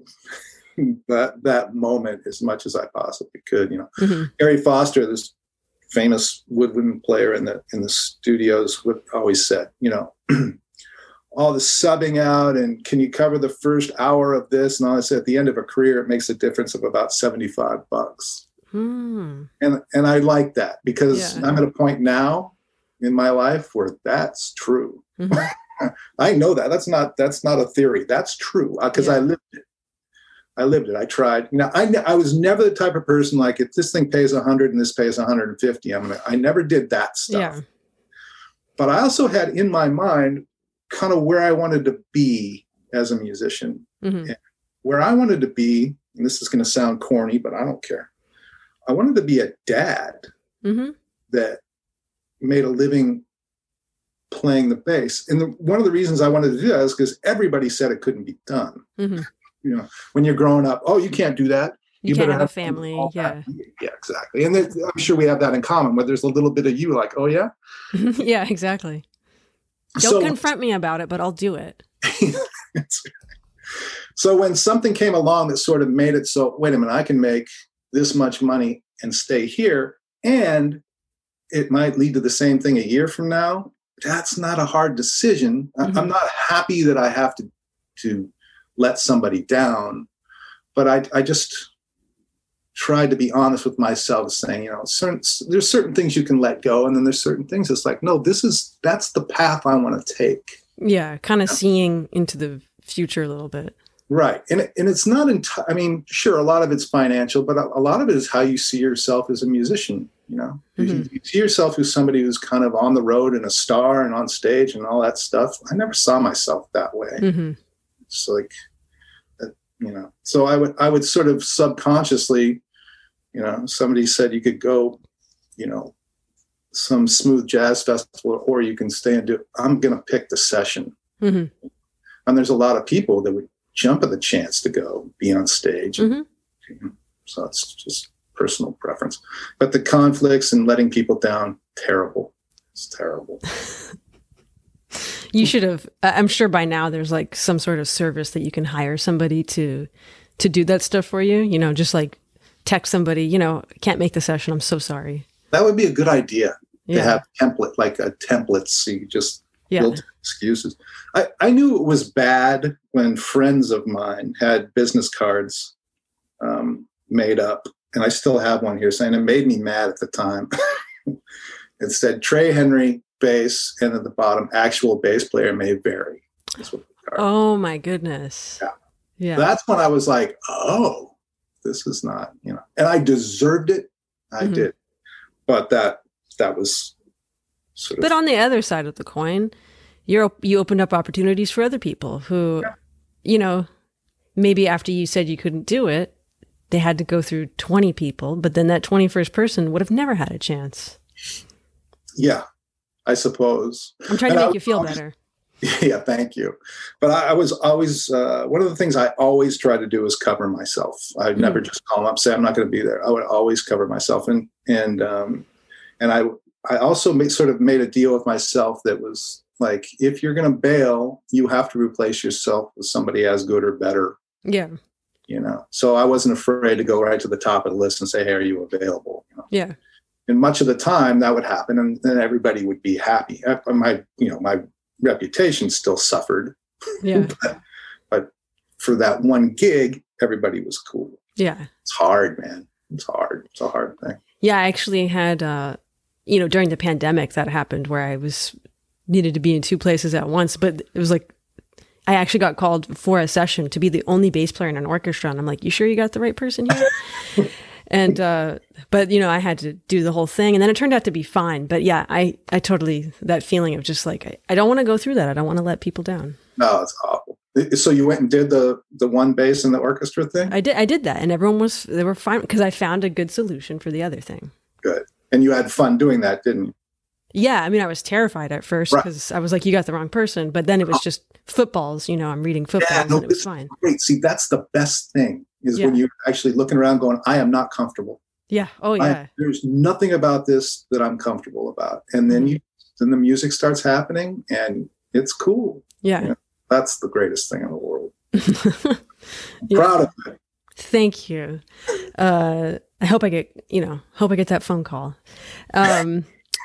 that, that moment as much as I possibly could. You know, mm-hmm. Harry Foster, this famous woodwind player in the, in the studios, would always said, you know, all the subbing out and can you cover the first hour of this? And all I said, at the end of a career, it makes a difference of about seventy-five bucks. Hmm. And, and I like that because yeah. I'm at a point now in my life where that's true. Mm-hmm. I know that that's not, that's not a theory. That's true. Uh, Cause yeah. I lived it. I lived it. I tried. Now I, I was never the type of person like, if this thing pays a hundred and this pays one hundred fifty, I'm gonna, I never did that stuff. Yeah. But I also had in my mind kind of where I wanted to be as a musician. Mm-hmm. And where I wanted to be, and this is going to sound corny, but I don't care. I wanted to be a dad mm-hmm. that made a living playing the bass. And the, one of the reasons I wanted to do that is because everybody said it couldn't be done. Mm-hmm. You know, when you're growing up, oh, you can't do that. You, you can't have, have a family. Yeah. Yeah, exactly. And then, I'm sure we have that in common, where there's a little bit of you like, oh, yeah. Yeah, exactly. Don't so, confront me about it, but I'll do it. So when something came along that sort of made it so, wait a minute, I can make this much money and stay here, and it might lead to the same thing a year from now. That's not a hard decision. Mm-hmm. I'm not happy that I have to to let somebody down, but I, I just tried to be honest with myself, saying, you know, certain, there's certain things you can let go, and then there's certain things it's like, no, this is that's the path I want to take. Yeah, kind of yeah. seeing into the future a little bit. Right. And and it's not, enti- I mean, sure, a lot of it's financial, but a, a lot of it is how you see yourself as a musician, you know. Mm-hmm. You, you see yourself as somebody who's kind of on the road and a star and on stage and all that stuff. I never saw myself that way. Mm-hmm. It's like, you know, so I would, I would sort of subconsciously, you know, somebody said you could go, you know, some smooth jazz festival, or you can stay and do, I'm going to pick the session. Mm-hmm. And there's a lot of people that would jump at the chance to go be on stage. Mm-hmm. You know, so it's just personal preference. But the conflicts and letting people down, terrible. It's terrible. You should have, I'm sure by now there's like some sort of service that you can hire somebody to to do that stuff for you. You know, just like text somebody, you know, can't make the session, I'm so sorry. That would be a good idea yeah. to have template, like a template, so you just yeah. build excuses. I, I knew it was bad when friends of mine had business cards um, made up, and I still have one here saying it made me mad at the time. It said Trey Henry bass, and at the bottom, actual bass player may vary. Oh my goodness. Yeah. Yeah. That's when I was like, oh, this is not, you know, and I deserved it. I mm-hmm. did. But that, that was sort of. But on the other side of the coin, you're, you opened up opportunities for other people who, yeah. you know, maybe after you said you couldn't do it, they had to go through twenty people, but then that twenty-first person would have never had a chance. Yeah, I suppose. I'm trying to and make I, you feel always, better. Yeah, thank you. But I, I was always, uh, one of the things I always try to do is cover myself. I'd mm. never just call them up, say, I'm not going to be there. I would always cover myself. And, and, um, and I, I also made, sort of made a deal with myself that was like, if you're going to bail, you have to replace yourself with somebody as good or better. Yeah. You know, so I wasn't afraid to go right to the top of the list and say, hey, are you available? You know? Yeah. And much of the time that would happen, and then everybody would be happy. My, you know, my reputation still suffered. Yeah. but, but for that one gig, everybody was cool. Yeah. It's hard, man. It's hard. It's a hard thing. Yeah, I actually had uh, you know, during the pandemic that happened where I was needed to be in two places at once, but it was like, I actually got called for a session to be the only bass player in an orchestra. And I'm like, you sure you got the right person here? and, uh, but you know, I had to do the whole thing and then it turned out to be fine. But yeah, I, I totally, that feeling of just like, I, I don't want to go through that. I don't want to let people down. No, it's awful. So you went and did the, the one bass in the orchestra thing? I did. I did that. And everyone was, they were fine because I found a good solution for the other thing. Good. And you had fun doing that, didn't you? Yeah, I mean, I was terrified at first because right. I was like, you got the wrong person. But then it was just footballs, you know, I'm reading footballs yeah, no, and it was fine. Great. See, that's the best thing is yeah. when you're actually looking around going, I am not comfortable. Yeah. Oh, yeah. I, there's nothing about this that I'm comfortable about. And then you, then the music starts happening and it's cool. Yeah. You know, that's the greatest thing in the world. I'm yeah. proud of it. Thank you. Uh, I hope I get, you know, hope I get that phone call. Um,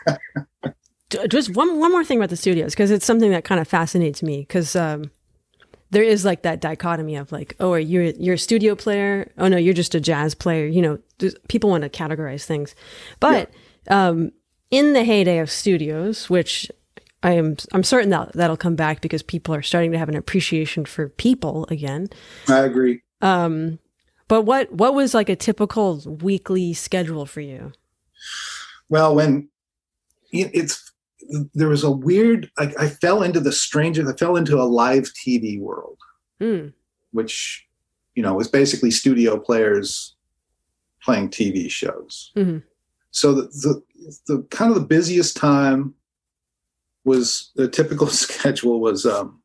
just one one more thing about the studios, because it's something that kind of fascinates me. Because um, there is like that dichotomy of like, oh, are you you're a studio player? Oh no, you're just a jazz player. You know, people want to categorize things, but yeah. um, in the heyday of studios, which I am, I'm certain that that'll come back because people are starting to have an appreciation for people again. I agree. Um, but what what was like a typical weekly schedule for you? Well, when it's there was a weird, I, I fell into the strangest, I fell into a live T V world, mm. which, you know, was basically studio players playing T V shows. Mm-hmm. So the, the, the kind of the busiest time was the typical schedule was, um,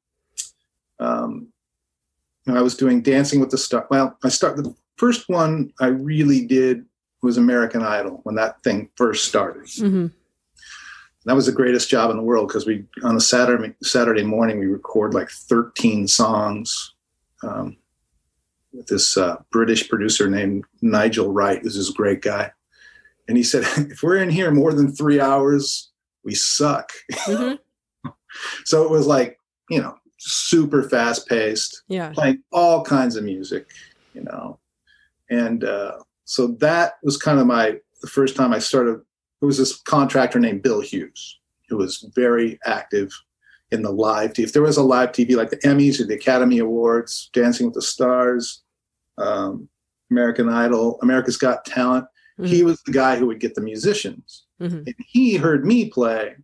um, you know, I was doing Dancing with the Stars. Well, I started, the first one I really did was American Idol when that thing first started. Mm-hmm. That was the greatest job in the world because we, on a Saturday Saturday morning, we record like thirteen songs um, with this uh, British producer named Nigel Wright, who's this great guy. And he said, if we're in here more than three hours, we suck. Mm-hmm. So it was like, you know, super fast paced, yeah, playing all kinds of music, you know. And uh, so that was kind of my, the first time I started. There was this contractor named Bill Hughes, who was very active in the live T V. If there was a live T V like the Emmys or the Academy Awards, Dancing with the Stars, um, American Idol, America's Got Talent, mm-hmm. he was the guy who would get the musicians. Mm-hmm. And he heard me play.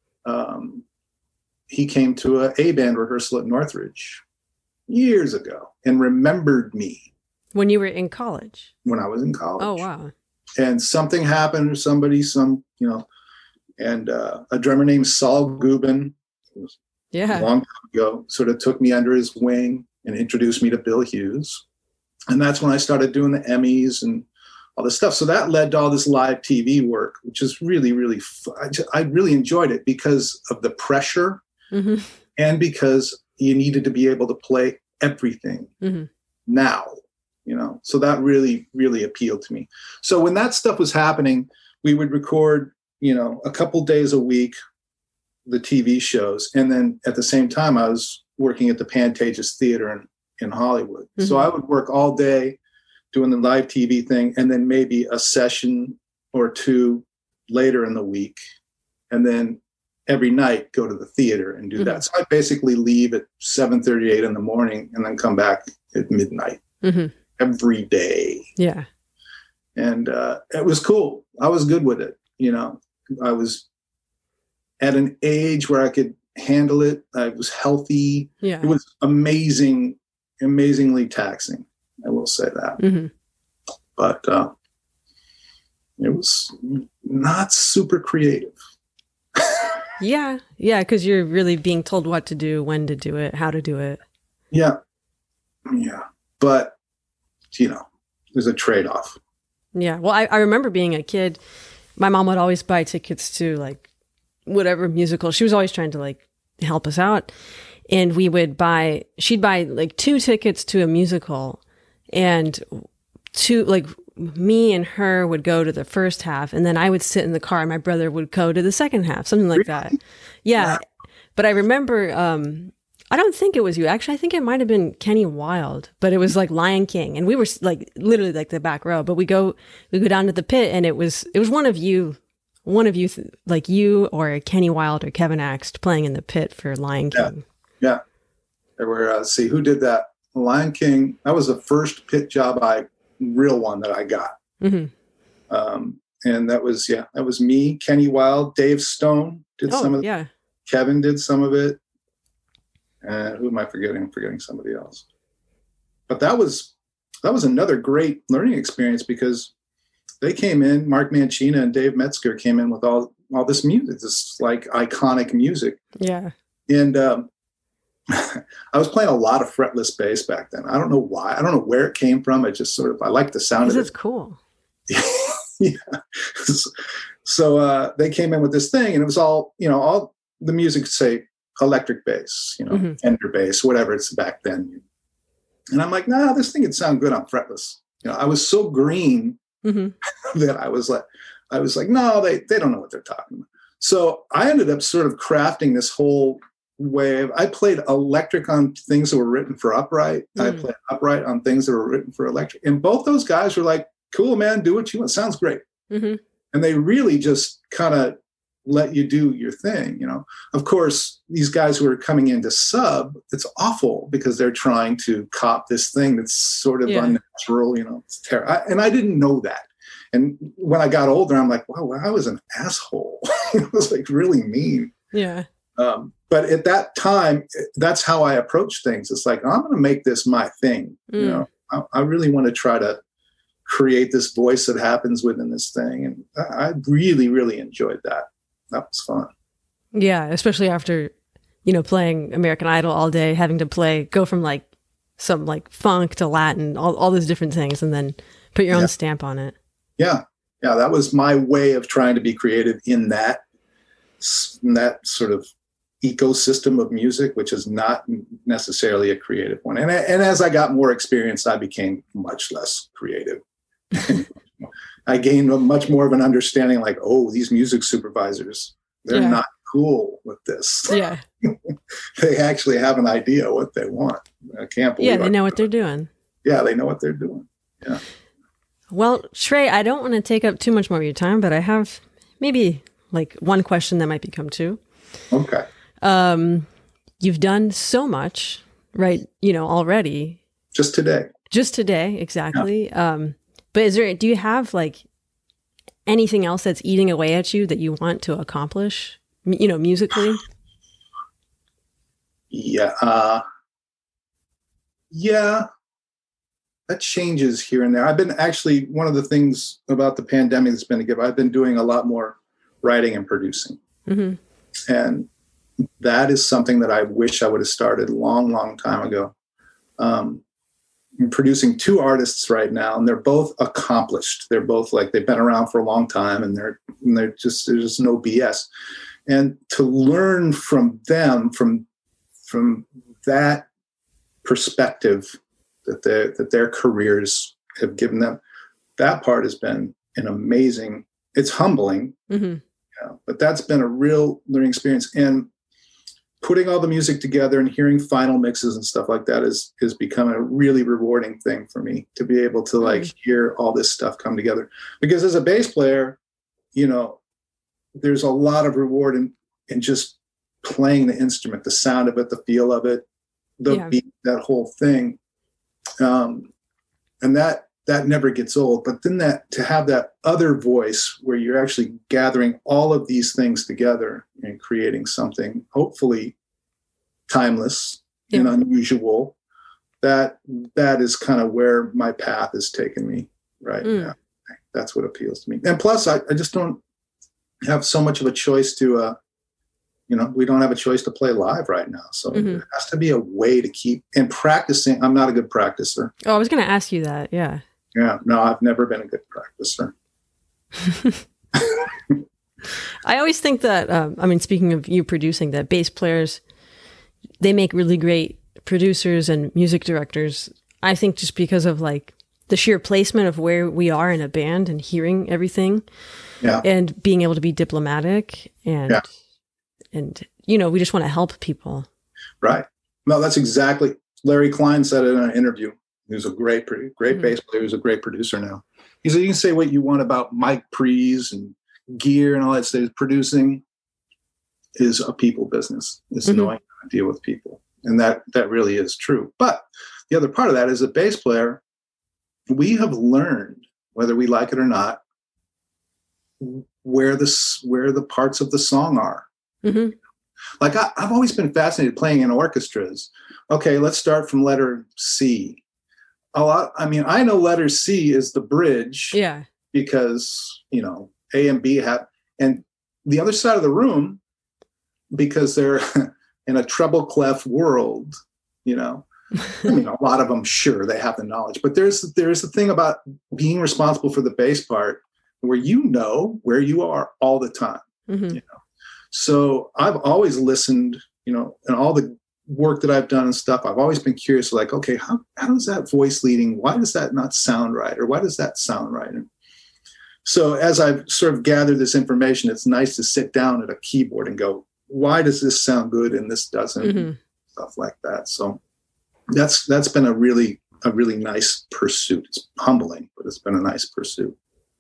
Um, he came to a A-band rehearsal at Northridge years ago and remembered me. When you were in college? When I was in college. Oh, wow. And something happened to somebody, some, you know, and uh, a drummer named Saul Gubin, yeah, a long time ago, sort of took me under his wing and introduced me to Bill Hughes. And that's when I started doing the Emmys and all this stuff. So that led to all this live T V work, which is really, really, I, just, I really enjoyed it because of the pressure mm-hmm. and because you needed to be able to play everything mm-hmm. now. You know, so that really, really appealed to me. So when that stuff was happening, we would record, you know, a couple days a week, the T V shows. And then at the same time, I was working at the Pantages Theater in, in Hollywood. Mm-hmm. So I would work all day doing the live T V thing and then maybe a session or two later in the week. And then every night go to the theater and do mm-hmm. that. So I basically leave at seven thirty, eight in the morning and then come back at midnight. Mm-hmm. Every day. Yeah. And uh, it was cool. I was good with it. You know, I was at an age where I could handle it. I was healthy. Yeah. It was amazing, amazingly taxing. I will say that. Mm-hmm. But uh, it was not super creative. yeah. Yeah. Because you're really being told what to do, when to do it, how to do it. Yeah. Yeah. But you know, there's a trade-off. Yeah. Well, I, I remember being a kid, my mom would always buy tickets to like whatever musical. She was always trying to like help us out. And we would buy, she'd buy like two tickets to a musical and two, like me and her would go to the first half and then I would sit in the car and my brother would go to the second half, something like that. Yeah. Wow. But I remember, um, I don't think it was you. Actually, I think it might have been Kenny Wilde, but it was like Lion King. And we were like literally like the back row, but we go, we go down to the pit and it was, it was one of you one of you, th- like you or Kenny Wilde or Kevin Axt playing in the pit for Lion King. Yeah. yeah. There were, uh, see, who did that? Lion King. That was the first pit job, I real one that I got. Mm-hmm. Um, and that was, yeah, that was me, Kenny Wilde, Dave Stone did oh, some of it. Yeah. Kevin did some of it. And uh, who am I forgetting? I'm forgetting somebody else. But that was, that was another great learning experience because they came in, Mark Mancina and Dave Metzger came in with all, all this music, this like iconic music. Yeah. And um, I was playing a lot of fretless bass back then. I don't know why. I don't know where it came from. I just sort of, I like the sound of it. It's cool. yeah. So uh, they came in with this thing and it was all, you know, all the music, say electric bass, you know, mm-hmm. Fender bass, whatever it's back then. And I'm like, nah, this thing would sound good on fretless. You know, I was so green mm-hmm. that I was like, I was like, no, they, they don't know what they're talking about. So I ended up sort of crafting this whole way of, I played electric on things that were written for upright. Mm. I played upright on things that were written for electric. And both those guys were like, cool, man, do what you want. Sounds great. Mm-hmm. And they really just kind of let you do your thing, you know. Of course, these guys who are coming in to sub, it's awful because they're trying to cop this thing that's sort of yeah. unnatural, you know. It's ter- I, and I didn't know that. And when I got older, I'm like, wow, I was an asshole. It was like really mean. Yeah. Um, but at that time, that's how I approach things. It's like, I'm going to make this my thing. Mm. You know, I, I really want to try to create this voice that happens within this thing. And I, I really, really enjoyed that. That was fun. Yeah, especially after, you know, playing American Idol all day, having to play, go from like some like funk to Latin, all, all those different things, and then put your own yeah. stamp on it. Yeah. Yeah. That was my way of trying to be creative in that, in that sort of ecosystem of music, which is not necessarily a creative one. And, and as I got more experience, I became much less creative. I gained a much more of an understanding like, oh, these music supervisors, they're yeah. not cool with this. Yeah. They actually have an idea what they want. I can't believe Yeah, they I know what they're doing. Yeah, they know what they're doing. Yeah. Well, Trey, I don't want to take up too much more of your time, but I have maybe like one question that might become two. Okay. Um, you've done so much, right? You know, already. Just today. Just today, exactly. Yeah. Um, But is there, do you have like anything else that's eating away at you that you want to accomplish, you know, musically? Yeah. Uh, yeah. That changes here and there. I've been actually, one of the things about the pandemic that's been a gift, I've been doing a lot more writing and producing. Mm-hmm. And that is something that I wish I would have started a long, long time ago. Um, I'm producing two artists right now, and they're both accomplished. They're both like, they've been around for a long time, and they're, and they're just, there's just no B S. And to learn from them, from, from that perspective that their, that their careers have given them, that part has been an amazing, it's humbling, mm-hmm. you know, but that's been a real learning experience. And putting all the music together and hearing final mixes and stuff like that is is becoming a really rewarding thing for me, to be able to like mm. hear all this stuff come together. Because as a bass player, you know, there's a lot of reward in, in just playing the instrument, the sound of it, the feel of it, the yeah. beat, that whole thing. Um, and that that never gets old. But then that to have that other voice where you're actually gathering all of these things together and creating something hopefully timeless yeah. and unusual, that that is kind of where my path has taken me right mm. now. That's what appeals to me. And plus, I, I just don't have so much of a choice to, uh, you know, we don't have a choice to play live right now. So mm-hmm. there has to be a way to keep, and practicing. I'm not a good practicer. Oh, I was going to ask you that. Yeah. Yeah. No, I've never been a good practicer. I always think that, um, I mean, speaking of you producing, that bass players, they make really great producers and music directors. I think just because of like the sheer placement of where we are in a band and hearing everything yeah. and being able to be diplomatic and, yeah. and, you know, we just want to help people. Right. No, that's exactly, Larry Klein said it in an interview. He was a great, great mm-hmm. bass player. He's a great producer now. He said, you can say what you want about Mike Pries and gear and all that stuff, producing is a people business. It's mm-hmm. knowing how to deal with people. And that, that really is true. But the other part of that is a bass player, we have learned, whether we like it or not, where the, where the parts of the song are. Mm-hmm. Like I, I've always been fascinated playing in orchestras. Okay, let's start from letter C. A lot. I mean, I know letter C is the bridge. Yeah. Because, you know, A and B have, and the other side of the room, because they're in a treble clef world, you know, I mean, a lot of them, sure, they have the knowledge, but there's, there's the thing about being responsible for the bass part where you know where you are all the time, mm-hmm. you know? So I've always listened, you know, and all the work that I've done and stuff, I've always been curious, like, okay, how, how is that voice leading? Why does that not sound right? Or why does that sound right? And so as I've sort of gathered this information, it's nice to sit down at a keyboard and go, why does this sound good and this doesn't? Mm-hmm. Stuff like that. So that's, that's been a really, a really nice pursuit. It's humbling, but it's been a nice pursuit.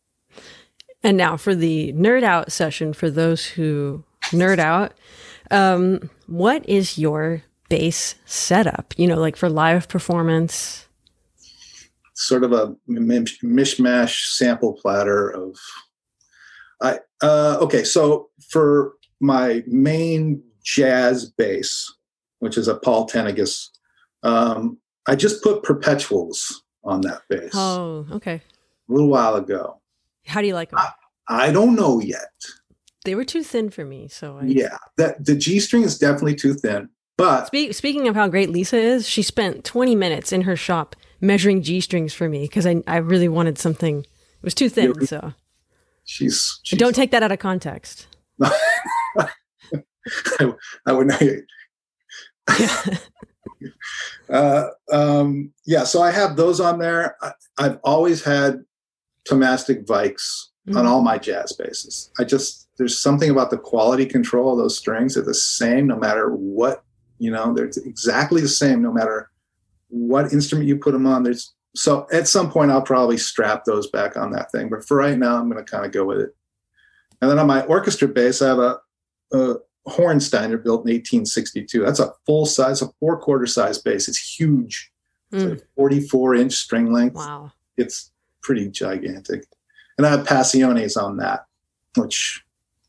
And now for the nerd out session, for those who nerd out, um, what is your bass setup? You know, like for live performance? Sort of a mishmash sample platter of, I, uh, okay. So for my main jazz bass, which is a Paul Tenegas, um, I just put perpetuals on that bass. Oh, okay. A little while ago. How do you like them? I, I don't know yet. They were too thin for me. So I... yeah, that the G string is definitely too thin. But Spe- speaking of how great Lisa is, she spent twenty minutes in her shop measuring G strings for me because I I really wanted something. It was too thin. Yeah, so she's, she's don't take that out of context. I, I would not. uh, um, yeah, so I have those on there. I, I've always had Tomastic Vikes mm-hmm. on all my jazz basses. I just, there's something about the quality control of those strings. They're the same no matter what, you know, they're exactly the same no matter what instrument you put them on. There's, so at some point I'll probably strap those back on that thing. But for right now, I'm going to kind of go with it. And then on my orchestra bass, I have a, a Hornsteiner built in eighteen sixty-two. That's a full size, a four quarter size bass. It's huge. It's mm. like forty-four inch string length. Wow. It's pretty gigantic. And I have Passiones on that, which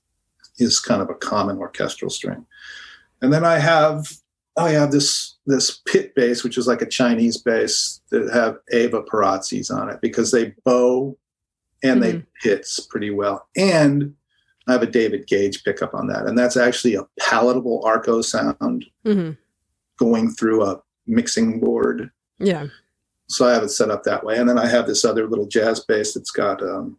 is kind of a common orchestral string. And then I have, I have this, this pit bass, which is like a Chinese bass that have Ava Parazzis on it because they bow and mm-hmm. they pits pretty well. And I have a David Gage pickup on that. And that's actually a palatable Arco sound mm-hmm. going through a mixing board. Yeah. So I have it set up that way. And then I have this other little jazz bass that's got um,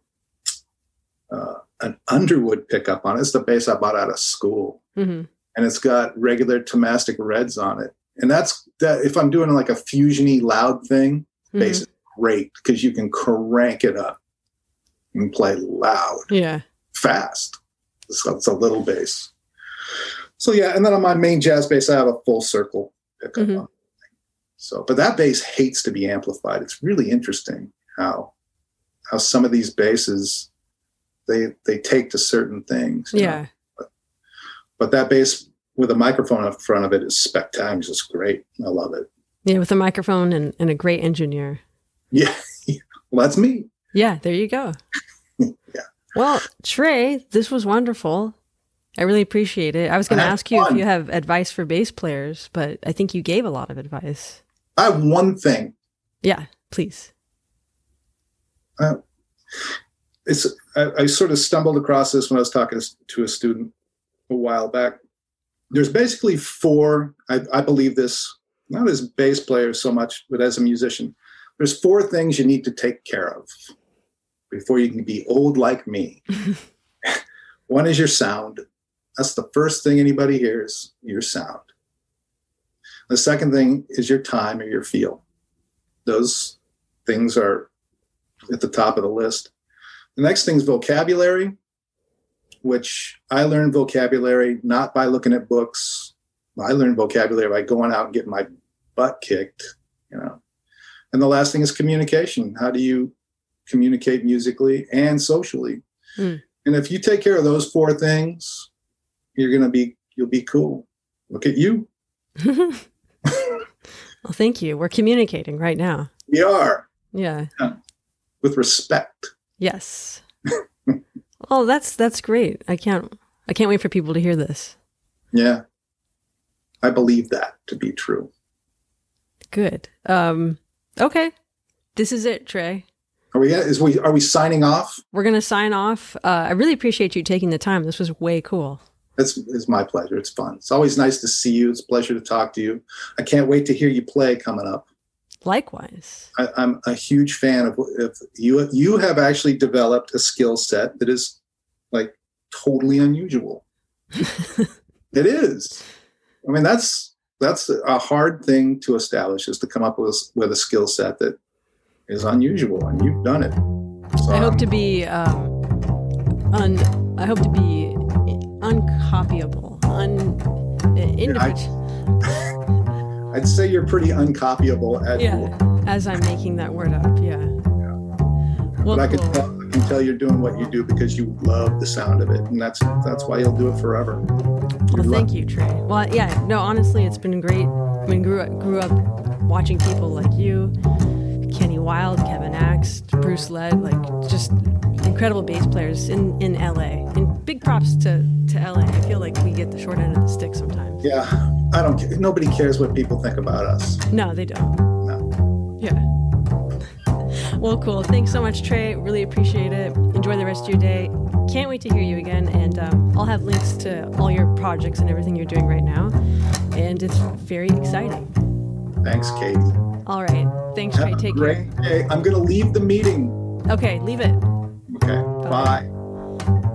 uh, an Underwood pickup on it. It's the bass I bought out of school. Mm-hmm. And it's got regular Tomastic Reds on it. And that's that. If I'm doing like a fusiony loud thing, mm-hmm. bass is great because you can crank it up and play loud. Yeah. Fast. So it's a little bass. So yeah, and then on my main jazz bass, I have a full circle pickup mm-hmm. on. So, but that bass hates to be amplified. It's really interesting how how some of these basses they they take to certain things. Yeah. But, but that bass with a microphone up front of it is spectacular. It's just great. I love it. Yeah, with a microphone and, and a great engineer. Yeah. Well, that's me. Yeah, there you go. Yeah. Well, Trey, this was wonderful. I really appreciate it. I was going to ask you fun. if you have advice for bass players, but I think you gave a lot of advice. I have one thing. Yeah, please. Uh, it's I, I sort of stumbled across this when I was talking to a student a while back. There's basically four, I, I believe this, not as bass players so much, but as a musician. There's four things you need to take care of before you can be old like me. One is your sound. That's the first thing anybody hears, your sound. The second thing is your time or your feel. Those things are at the top of the list. The next thing is vocabulary, which I learned vocabulary not by looking at books. I learned vocabulary by going out and getting my butt kicked, you know. And the last thing is communication. How do you communicate musically and socially? Mm. And if you take care of those four things, you're going to be, you'll be cool. Look at you. Well, thank you. We're communicating right now. We are. Yeah. yeah. With respect. Yes. Oh, that's, that's great. I can't, I can't wait for people to hear this. Yeah. I believe that to be true. Good. Um, okay. This is it, Trey. Are we, is we, are we signing off? We're going to sign off. Uh, I really appreciate you taking the time. This was way cool. It's, it's my pleasure. It's fun. It's always nice to see you. It's a pleasure to talk to you. I can't wait to hear you play coming up. Likewise. I, I'm a huge fan of, of you. You have actually developed a skill set that is like totally unusual. It is. I mean, that's, that's a hard thing to establish, is to come up with, with a skill set that is unusual, and you've done it. So, I hope to be, um, un, I hope to be uncopyable, un, individual. I, I'd say you're pretty uncopyable. At yeah, as I'm making that word up. Yeah. yeah. Well, but I can, cool. tell, I can tell you're doing what you do because you love the sound of it, and that's that's why you'll do it forever. Well, You're thank lucky. you, Trey. Well, yeah, no, honestly, it's been great. I mean, grew up, grew up watching people like you, Kenny Wild, Kevin Axe, Bruce Led, like just incredible bass players in, in L A. And big props to, to L A. I feel like we get the short end of the stick sometimes. Yeah, I don't care. Nobody cares what people think about us. No, they don't. No. Yeah. Well, cool. Thanks so much, Trey. Really appreciate it. Enjoy the rest of your day. Can't wait to hear you again. And um, I'll have links to all your projects and everything you're doing right now. And it's very exciting. Thanks, Katie. All right. Thanks, Trey. Have a Take great care. day. I'm going to leave the meeting. Okay, leave it. Okay. Bye. Bye.